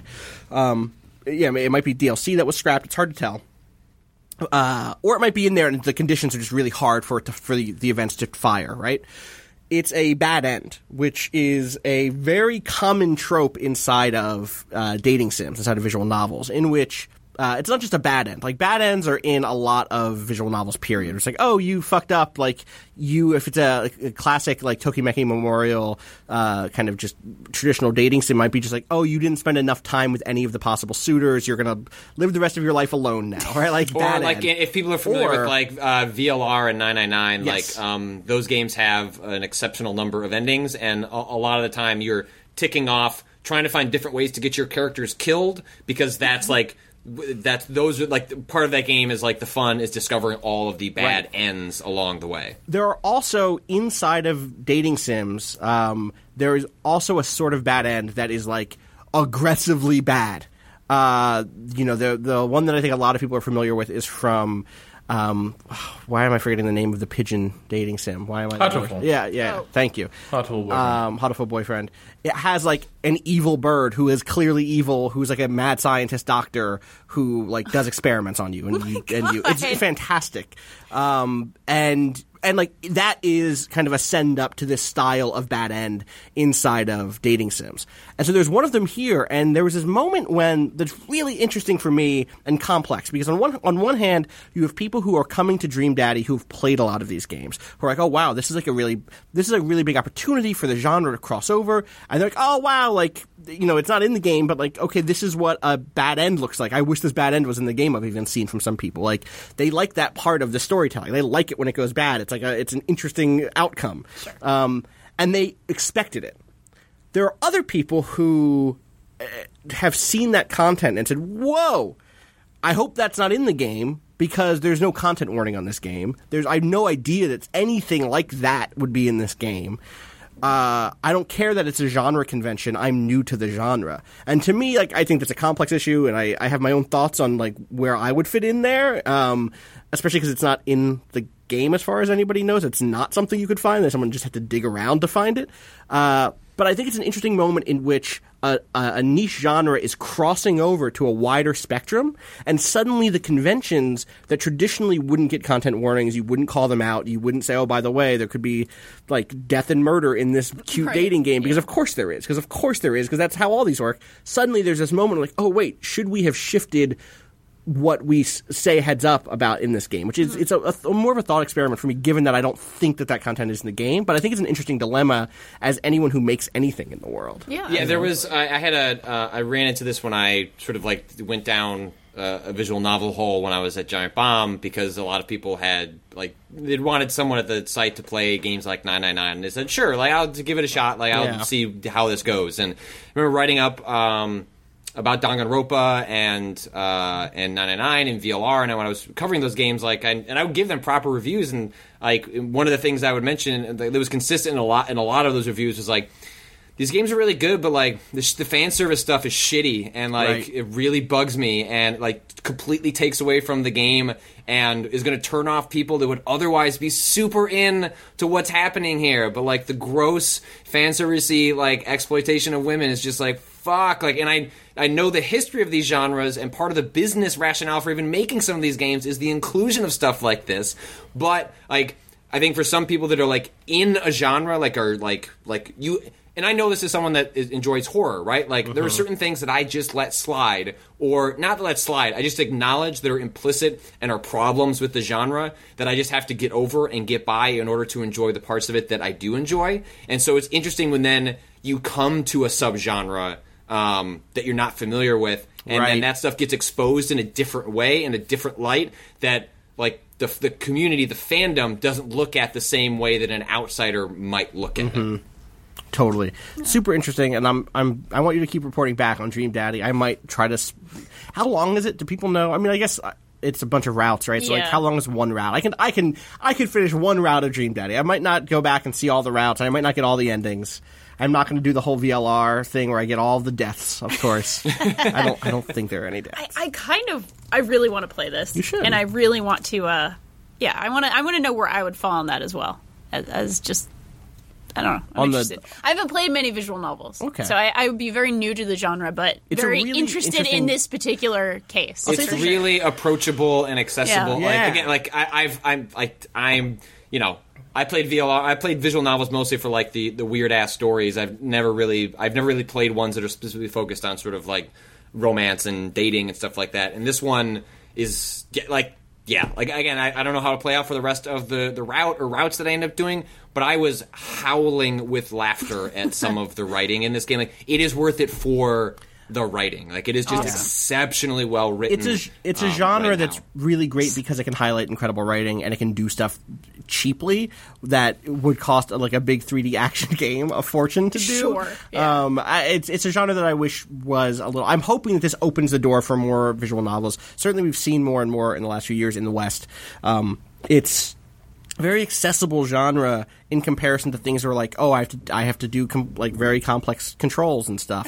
It might be DLC that was scrapped. It's hard to tell. Or it might be in there and the conditions are just really hard for the events to fire, right? It's a bad end, which is a very common trope inside of dating sims, inside of visual novels, in which it's not just a bad end. Like, bad ends are in a lot of visual novels, period. It's like, oh, you fucked up. Like, if it's a classic, like, Tokimeki Memorial kind of just traditional dating sim, might be just like, oh, you didn't spend enough time with any of the possible suitors. You're going to live the rest of your life alone now, right? Like, or, bad like, end. if people are familiar with, like, VLR and 999, yes. like, those games have an exceptional number of endings, and a lot of the time you're ticking off, trying to find different ways to get your characters killed, because that's, like... those are like part of that game is like the fun is discovering all of the bad ends along the way. There are also inside of dating sims, there is also a sort of bad end that is like aggressively bad. The one that I think a lot of people are familiar with is from. Why am I forgetting the name of the pigeon dating sim? Why am I? Hatoful. Yeah. Oh. Thank you. Hatoful boyfriend. Hatoful boyfriend. It has like an evil bird who is clearly evil, who's like a mad scientist doctor who like does experiments on you, and it's fantastic. And like that is kind of a send up to this style of bad end inside of dating sims. And so there's one of them here, and there was this moment when that's really interesting for me and complex, because on one hand you have people who are coming to Dream Daddy who've played a lot of these games, who are like, oh wow, this is a really big opportunity for the genre to cross over, and they're like, oh wow, like, you know, it's not in the game, but like, okay, this is what a bad end looks like. I wish this bad end was in the game. I've even seen from some people, like, they like that part of the storytelling. They like it when it goes bad. It's an interesting outcome. Sure. And they expected it. There are other people who have seen that content and said, whoa, I hope that's not in the game, because there's no content warning on this game. I have no idea that anything like that would be in this game. I don't care that it's a genre convention. I'm new to the genre. And to me, like, I think that's a complex issue, and I have my own thoughts on, like, where I would fit in there, especially because it's not in the game as far as anybody knows. It's not something you could find. Someone just had to dig around to find it. But I think it's an interesting moment in which a niche genre is crossing over to a wider spectrum, and suddenly the conventions that traditionally wouldn't get content warnings, you wouldn't call them out, you wouldn't say, oh, by the way, there could be like death and murder in this cute dating game, because of course there is, because that's how all these work. Suddenly there's this moment like, oh wait, should we have shifted what we say heads up about in this game, which is it's a more of a thought experiment for me, given that I don't think that content is in the game, but I think it's an interesting dilemma as anyone who makes anything in the world. Yeah, there was I ran into this when I sort of like went down a visual novel hole when I was at Giant Bomb, because a lot of people had like they'd wanted someone at the site to play games like 999, and they said, sure, like I'll give it a shot, like I'll see how this goes. And I remember writing up about Danganronpa and 999 and VLR, and when I was covering those games, like, I would give them proper reviews, and like one of the things I would mention that was consistent in a lot of those reviews was like, these games are really good, but like the fan service stuff is shitty, and like it really bugs me, and like completely takes away from the game, and is going to turn off people that would otherwise be super in to what's happening here. But like the gross fan servicey like exploitation of women is just like fuck. Like, and I know the history of these genres, and part of the business rationale for even making some of these games is the inclusion of stuff like this. But like, I think for some people that are like in a genre, like are like you. And I know this is someone that enjoys horror, right? Like, there are certain things that I just let slide, or not let slide, I just acknowledge that are implicit and are problems with the genre that I just have to get over and get by in order to enjoy the parts of it that I do enjoy. And so it's interesting when then you come to a subgenre that you're not familiar with, and then that stuff gets exposed in a different way, in a different light, that, like, the community, the fandom, doesn't look at the same way that an outsider might look at it. Totally. Super interesting, and I want you to keep reporting back on Dream Daddy. I might try to... How long is it? Do people know? I mean, I guess it's a bunch of routes, right? So, like, how long is one route? I can finish one route of Dream Daddy. I might not go back and see all the routes. I might not get all the endings. I'm not going to do the whole VLR thing where I get all the deaths, of course. I don't think there are any deaths. I really want to play this. You should. And I really want to, I want to know where I would fall on that as well. As just, I don't know. I'm interested. I haven't played many visual novels. Okay. So I would be very new to the genre, but it's very really interested in this particular case. It's really approachable and accessible. Yeah. Like again, like I played VLR. I played visual novels mostly for like the weird ass stories. I've never really played ones that are specifically focused on sort of like romance and dating and stuff like that. And this one is like again, I don't know how to play out for the rest of the routes that I end up doing, but I was howling with laughter at some of the writing in this game. Like, it is worth it for the writing. Like, it is just exceptionally well written. It's a genre that's really great because it can highlight incredible writing and it can do stuff cheaply that would cost like a big 3D action game a fortune to do. Sure. Yeah. It's a genre that I wish was a little. I'm hoping that this opens the door for more visual novels. Certainly, we've seen more and more in the last few years in the West. It's a very accessible genre in comparison to things that are like, oh, I have to do like very complex controls and stuff.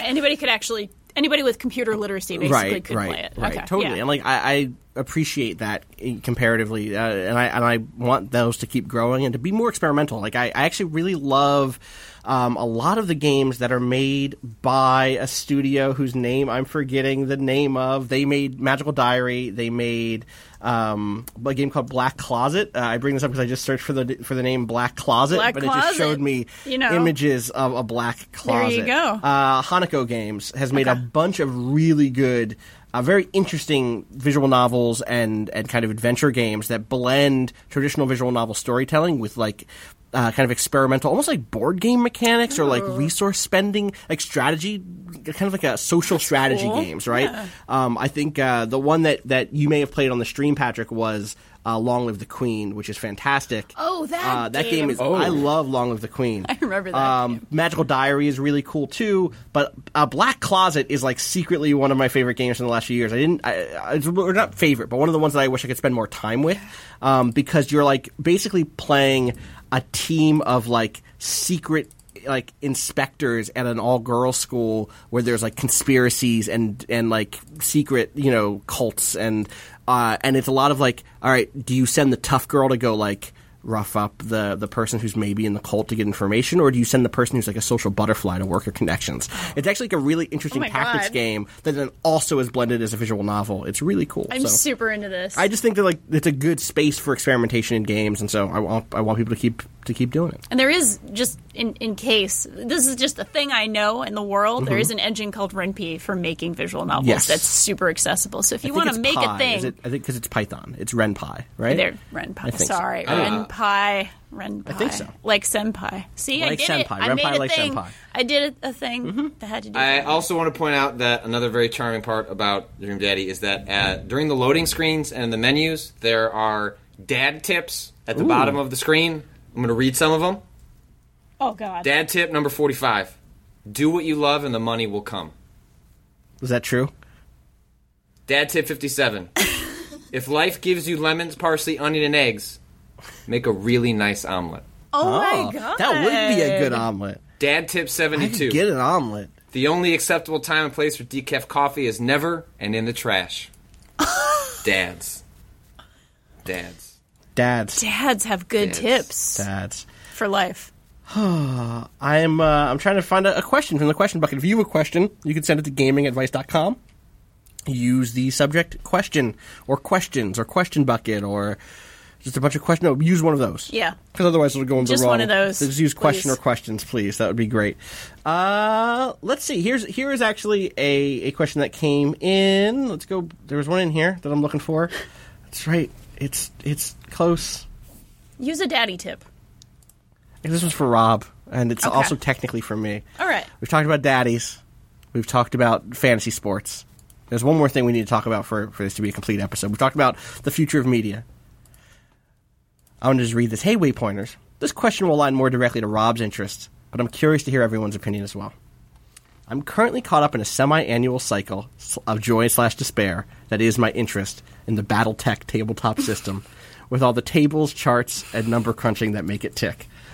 Anybody with computer literacy basically could play it. Right, okay, totally. Yeah. And like I appreciate that comparatively, and I want those to keep growing and to be more experimental. Like I actually really love a lot of the games that are made by a studio whose name I'm forgetting the name of. They made Magical Diary. They made a game called Black Closet. I bring this up because I just searched for the name Black Closet, Black but Closet. It just showed me images of a black closet. There you go. Hanako Games has made a bunch of really good, very interesting visual novels and kind of adventure games that blend traditional visual novel storytelling with like kind of experimental, almost like board game mechanics or like resource spending, like strategy, kind of like a social strategy games, right? Yeah. I think the one that you may have played on the stream, Patrick, was Long Live the Queen, which is fantastic. Oh, that game is. I love Long Live the Queen. I remember that game. Magical Diary is really cool too, but Black Closet is like secretly one of my favorite games in the last few years. It's not favorite, but one of the ones that I wish I could spend more time with, because you're like basically playing a team of like secret like inspectors at an all-girls school where there's like conspiracies and like secret, cults and it's a lot of like, all right, do you send the tough girl to go like rough up the person who's maybe in the cult to get information, or do you send the person who's like a social butterfly to work her connections? It's actually like a really interesting tactics game that then also is blended as a visual novel. It's really cool. I'm super into this. I just think that like it's a good space for experimentation in games, and so I want people to keep doing it. And there is, just in case, this is just a thing I know in the world, there is an engine called Ren'Py for making visual novels that's super accessible. So if you want to make a thing... I think because it's Python. It's Ren'Py, right? They're Ren'Py. Sorry. So. Ren'Py. I think so. Like Senpai. See, like I did senpai. it. I made a thing. Senpai. I did a thing that had to do with I also want to point out that another very charming part about Dream Daddy is that during the loading screens and the menus, there are dad tips at the bottom of the screen. I'm going to read some of them. Oh, God. Dad tip number 45. Do what you love and the money will come. Was that true? Dad tip 57. If life gives you lemons, parsley, onion, and eggs, make a really nice omelet. Oh my God. That would be a good omelet. Dad tip 72. I could get an omelet. The only acceptable time and place for decaf coffee is never and in the trash. Dads. Dads have good tips. Dads. For life. I'm trying to find a question from the question bucket. If you have a question, you can send it to gamingadvice.com. Use the subject question or questions or question bucket or just a bunch of questions. No, use one of those. Yeah. Because otherwise it'll go into the wrong. Just one of those. Just use question or questions, please. That would be great. Let's see. Here is actually a question that came in. Let's go. There was one in here that I'm looking for. That's right. It's close. Use a daddy tip. This was for Rob, and it's also technically for me. All right. We've talked about daddies. We've talked about fantasy sports. There's one more thing we need to talk about for this to be a complete episode. We've talked about the future of media. I want to just read this. Hey, Waypointers. This question will align more directly to Rob's interests, but I'm curious to hear everyone's opinion as well. I'm currently caught up in a semi-annual cycle of joy/despair that is my interest in the BattleTech tabletop system, with all the tables, charts, and number crunching that make it tick.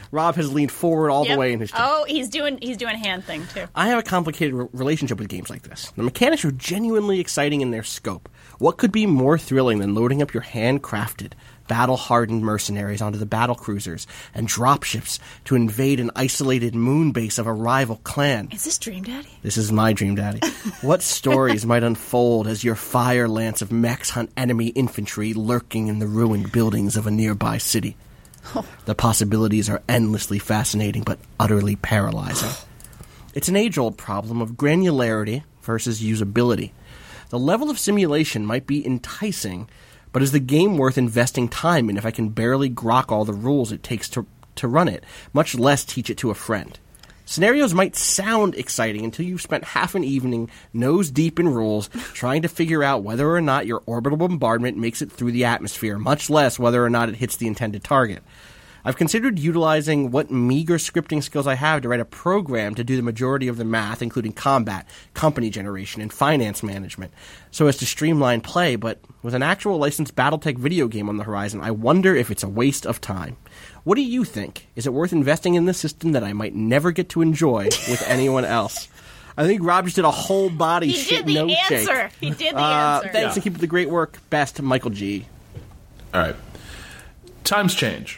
Rob has leaned forward all the way in his chair. Oh, he's doing a hand thing, too. I have a complicated relationship with games like this. The mechanics are genuinely exciting in their scope. What could be more thrilling than loading up your handcrafted, battle-hardened mercenaries onto the battle cruisers and dropships to invade an isolated moon base of a rival clan? Is this Dream Daddy? This is my Dream Daddy. What stories might unfold as your fire lance of mechs hunt enemy infantry lurking in the ruined buildings of a nearby city? Oh. The possibilities are endlessly fascinating but utterly paralyzing. It's an age-old problem of granularity versus usability. The level of simulation might be enticing, but is the game worth investing time in if I can barely grok all the rules it takes to run it, much less teach it to a friend? Scenarios might sound exciting until you've spent half an evening nose deep in rules trying to figure out whether or not your orbital bombardment makes it through the atmosphere, much less whether or not it hits the intended target. I've considered utilizing what meager scripting skills I have to write a program to do the majority of the math, including combat, company generation, and finance management, so as to streamline play, but with an actual licensed BattleTech video game on the horizon, I wonder if it's a waste of time. What do you think? Is it worth investing in this system that I might never get to enjoy with anyone else? I think Rob just did a whole body shit no shake. He did the answer. Thanks and keep up the great work. Best, Michael G. All right. Times change.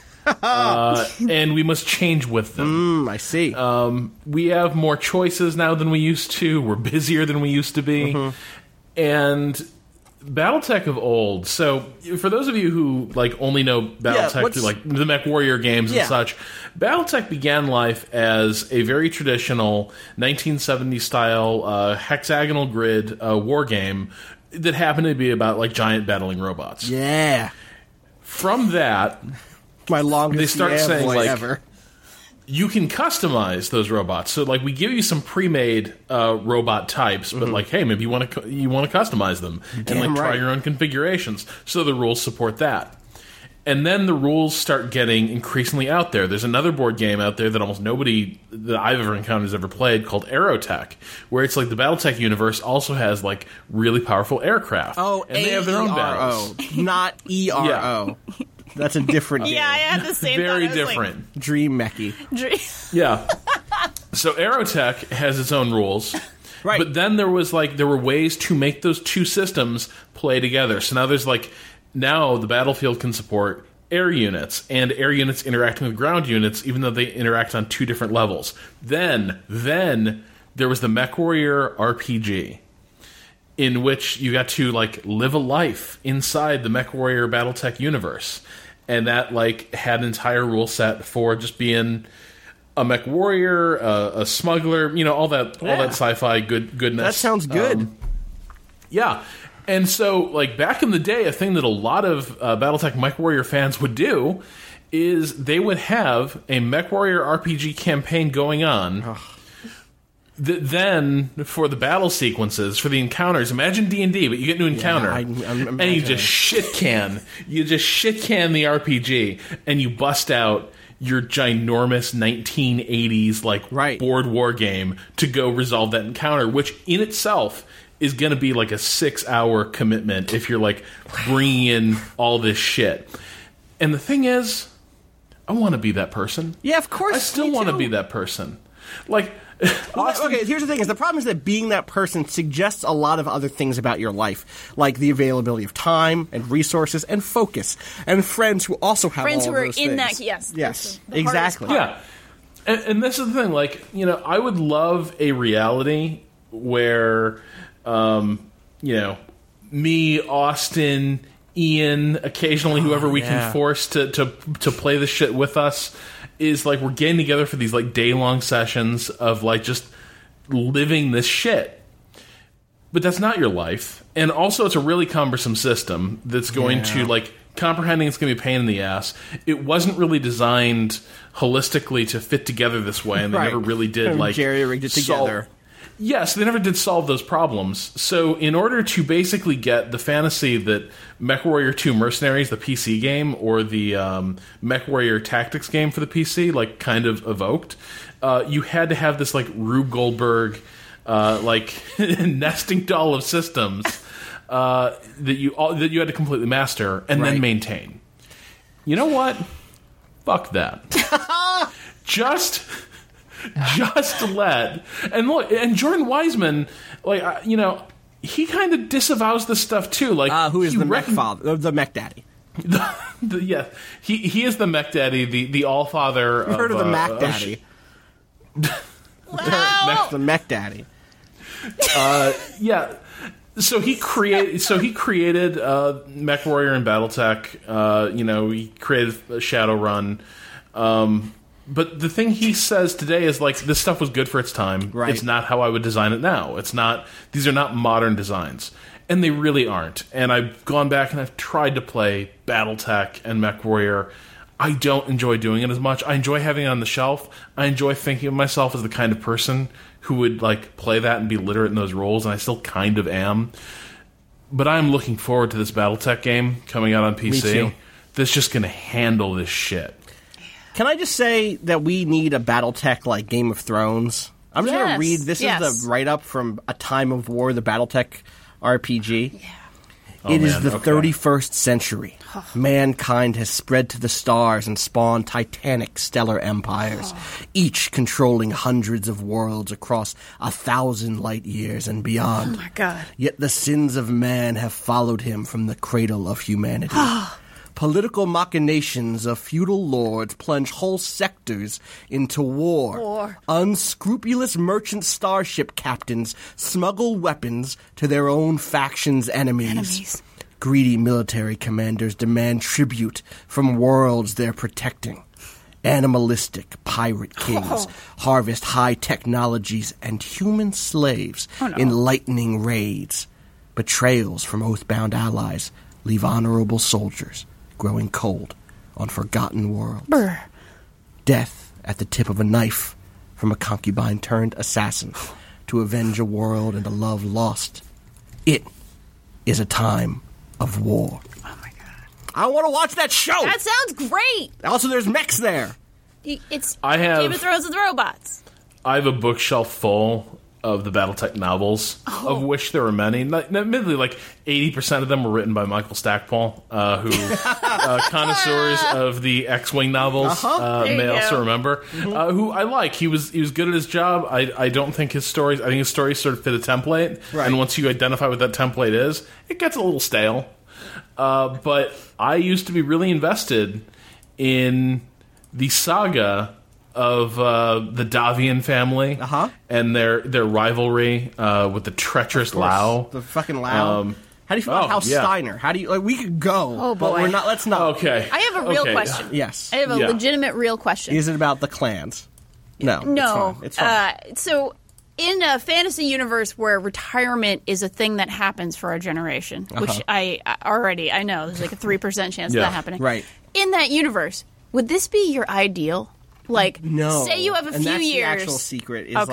And we must change with them. I see. We have more choices now than we used to. We're busier than we used to be. Mm-hmm. And BattleTech of old. So, for those of you who only know BattleTech through the MechWarrior games and such, BattleTech began life as a very traditional 1970s style hexagonal grid war game that happened to be about giant battling robots. Yeah. From that, my longest they start saying ever. You can customize those robots. So we give you some pre-made robot types, but hey, maybe you want to customize them and try your own configurations. So the rules support that. And then the rules start getting increasingly out there. There's another board game out there that almost nobody that I've ever encountered has ever played called Aerotech, where it's the BattleTech universe also has really powerful aircraft. Oh, and they have their own battles. Not ERO. Yeah. That's a different game. Yeah, I had the same Very different. Dream Mechie. Yeah. So Aerotech has its own rules. Right. But then there were ways to make those two systems play together. So now there's now the battlefield can support air units, and air units interacting with ground units, even though they interact on two different levels. Then there was the MechWarrior RPG, in which you got to live a life inside the MechWarrior BattleTech universe. And that had an entire rule set for just being a MechWarrior, a smuggler, all that sci-fi goodness. That sounds good. Yeah. And so, back in the day, a thing that a lot of BattleTech MechWarrior fans would do is they would have a MechWarrior RPG campaign going on. Then, for the battle sequences, for the encounters, imagine D&D, but you get into an encounter, and you just shit-can. You just shit-can the RPG, and you bust out your ginormous 1980s, board war game to go resolve that encounter, which in itself is going to be a 6-hour commitment if you're, bringing in all this shit. And the thing is, I want to be that person. Yeah, of course. I still want to be that person. Okay, here's the thing: the problem is that being that person suggests a lot of other things about your life, like the availability of time and resources and focus, and friends who also have friends all who are those in things. that. Yes, exactly. Yeah, and this is the thing. I would love a reality where, me, Austin, Ian, occasionally whoever we can force to play this shit with us. Is we're getting together for these day-long sessions of just living this shit. But that's not your life. And also it's a really cumbersome system that's going to comprehending it's going to be a pain in the ass. It wasn't really designed holistically to fit together this way, and they never really did jerry-rigged it together. Yes, they never did solve those problems. So in order to basically get the fantasy that MechWarrior 2 Mercenaries, the PC game, or the MechWarrior Tactics game for the PC, kind of evoked, you had to have this Rube Goldberg, nesting doll of systems that you had to completely master and then maintain. You know what? Fuck that. just let and look, and Jordan Wiseman, like he kind of disavows this stuff too. Like who is the mech father, the mech daddy? Yeah, he is the mech daddy, the all father. You've heard of the Mac daddy? Wow. The mech daddy. Yeah. So he created MechWarrior and BattleTech. He created Shadowrun. But the thing he says today is like, this stuff was good for its time. Right. It's not how I would design it now. These are not modern designs. And they really aren't. And I've gone back and I've tried to play BattleTech and MechWarrior. I don't enjoy doing it as much. I enjoy having it on the shelf. I enjoy thinking of myself as the kind of person who would like play that and be literate in those roles, and I still kind of am. But I'm looking forward to this BattleTech game coming out on PC. That's just going to handle this shit. Can I just say that we need a BattleTech like Game of Thrones? I'm just going to read. This is the write-up from A Time of War, the BattleTech RPG. Yeah. It is the 31st century. Mankind has spread to the stars and spawned titanic stellar empires, each controlling hundreds of worlds across 1,000 light years and beyond. Oh my God. Yet the sins of man have followed him from the cradle of humanity. Political machinations of feudal lords plunge whole sectors into war. Unscrupulous merchant starship captains smuggle weapons to their own faction's enemies. Greedy military commanders demand tribute from worlds they're protecting. Animalistic pirate kings harvest high technologies and human slaves in lightning raids. Betrayals from oath-bound allies leave honorable soldiers growing cold on forgotten worlds. Death at the tip of a knife from a concubine turned assassin to avenge a world and a love lost. It is a time of war. Oh my God. I want to watch that show! That sounds great! Also, there's mechs there. It's Game of Thrones with robots. I have a bookshelf full of the BattleTech novels, of which there were many. Admittedly, like 80% of them were written by Michael Stackpole, who connoisseurs of the X-Wing novels may also remember. Who I like. He was good at his job. I don't think his stories. I think his stories sort of fit a template, and once you identify what that template is, it gets a little stale. But I used to be really invested in the saga of the Davian family and their rivalry with the treacherous Lau. The fucking Lau. How do you feel about House Steiner? How do you we could go, but we're not. Let's not. Okay. I have a real question. Yes, I have a legitimate real question. Is it about the clans? No. It's fine. So, in a fantasy universe where retirement is a thing that happens for our generation, which I know there's like a 3% chance of that happening. Right. In that universe, would this be your ideal? Like, no. Say you have a few that's years. The actual secret is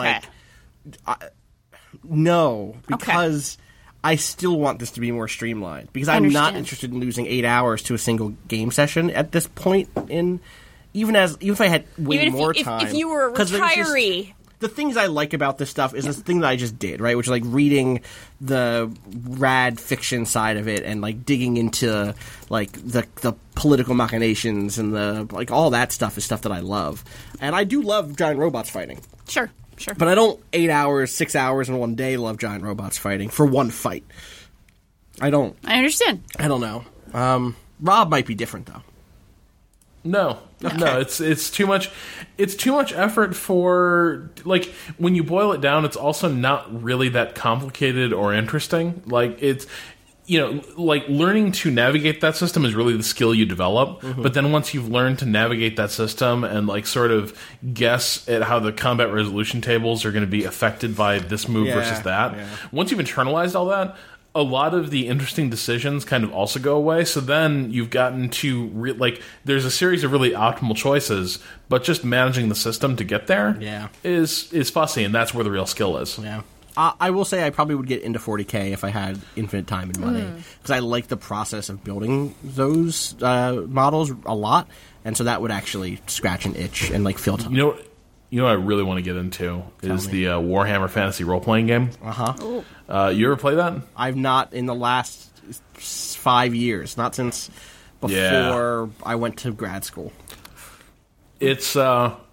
no, because I still want this to be more streamlined. Because I'm not interested in losing 8 hours to a single game session at this point. Even if I had more time, if you were a retiree. The things I like about this stuff is this thing that I just did, right? Which is like reading the rad fiction side of it and like digging into like the political machinations and the like all that stuff is stuff that I love. And I do love giant robots fighting. Sure. But I don't 8 hours, 6 hours in one day love giant robots fighting for one fight. I don't. I understand. I don't know. Rob might be different though. No, it's too much. It's too much effort for like when you boil it down. It's also not really that complicated or interesting. Like it's like learning to navigate that system is really the skill you develop. But then once you've learned to navigate that system and like sort of guess at how the combat resolution tables are going to be affected by this move versus that, once you've internalized all that, a lot of the interesting decisions kind of also go away. So then you've gotten to there's a series of really optimal choices, but just managing the system to get there is fussy, and that's where the real skill is. Yeah. I will say I probably would get into 40K if I had infinite time and money, because I like the process of building those models a lot, and so that would actually scratch an itch and like fill time. You know what I really want to get into is the Warhammer Fantasy role-playing game. You ever play that? I've not in the last 5 years. Not since before I went to grad school. It's... I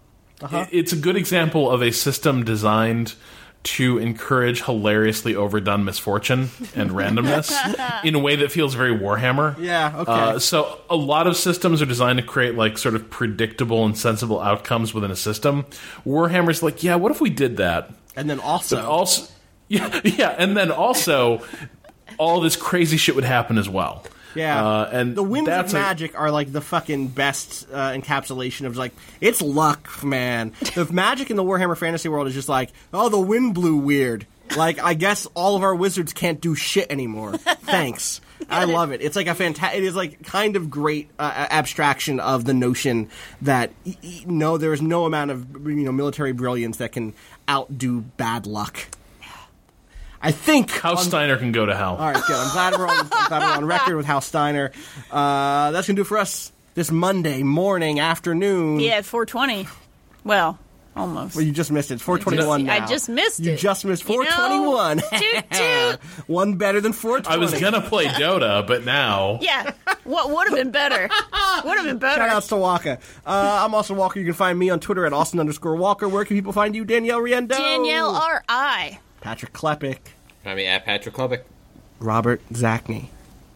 It's a good example of a system designed to encourage hilariously overdone misfortune and randomness in a way that feels very Warhammer. Yeah, okay. So a lot of systems are designed to create like sort of predictable and sensible outcomes within a system. Warhammer's like, yeah, what if we did that? And then also and then also all this crazy shit would happen as well. Yeah, and the winds of magic are like the fucking best encapsulation of like, it's luck, man. The magic in the Warhammer Fantasy world is just like, oh, the wind blew weird. Like, I guess all of our wizards can't do shit anymore. Thanks. I love it. It's like it is like kind of great abstraction of the notion that there is no amount of military brilliance that can outdo bad luck. I think House Steiner can go to hell. All right, good. I'm glad we're on record with House Steiner. That's going to do it for us this Monday morning, afternoon. Yeah, 4:20. Well, almost. Well, you just missed it. It's 4:21 now. I just missed it. You just missed 4:21. Toot, toot. One better than 4:20. I was going to play Dota, but now... Yeah. What would have been better? Would have been better. Shout outs to Walker. I'm also Walker. You can find me on Twitter at Austin_Walker. Where can people find you? Danielle Riendeau. Danielle R.I. Patrick Klepek. Find me at Patrick Klepek. Robert Zachney.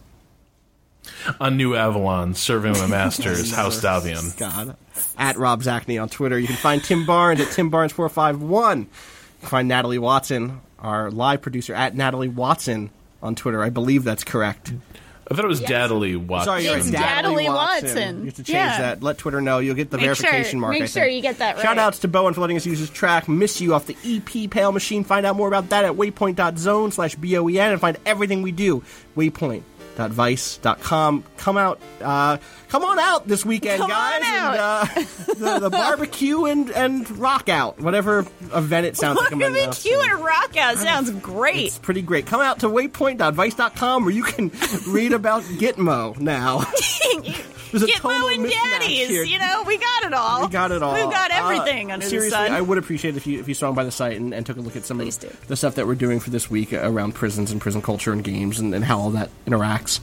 On New Avalon, serving my masters, House Davion. God. At Rob Zachney on Twitter. You can find Tim Barnes at TimBarnes451. You can find Natalie Watson, our live producer, at Natalie Watson on Twitter. I believe that's correct. I thought it was Daddily Watson. Sorry, it's Daddily Watson. You have to change that. Let Twitter know. You'll get the verification mark. Make sure you get that right. Shout outs to Bowen for letting us use his track Miss You off the EP Pale Machine. Find out more about that at waypoint.zone/BOEN and find everything we do. Waypoint.vice.com. Come on out this weekend, guys. And the barbecue and rock out. Whatever event it sounds like. Barbecue and rock out sounds great. It's pretty great. Come out to waypoint.vice.com where you can read about Gitmo now. There's a Gitmo and Daddies. Here. We got it all. We got it all. We've got everything under the sun. Seriously, I would appreciate it if you swung by the site and took a look at some of the stuff that we're doing for this week around prisons and prison culture and games and how all that interacts.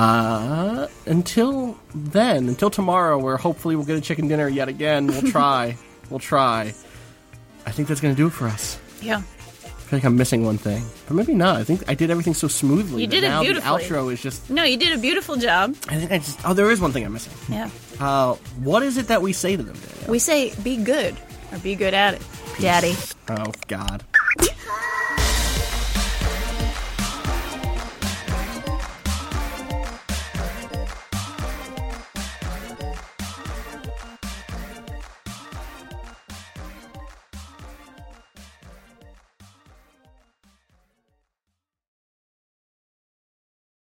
Until then, until tomorrow, where hopefully we'll get a chicken dinner yet again. We'll try. I think that's going to do it for us. Yeah. I feel like I'm missing one thing, but maybe not. I think I did everything so smoothly. You did it beautifully. The outro is just... No, you did a beautiful job. I think there is one thing I'm missing. Yeah. What is it that we say to them, Danielle? We say, be good, or be good at it, Daddy. Oh, God.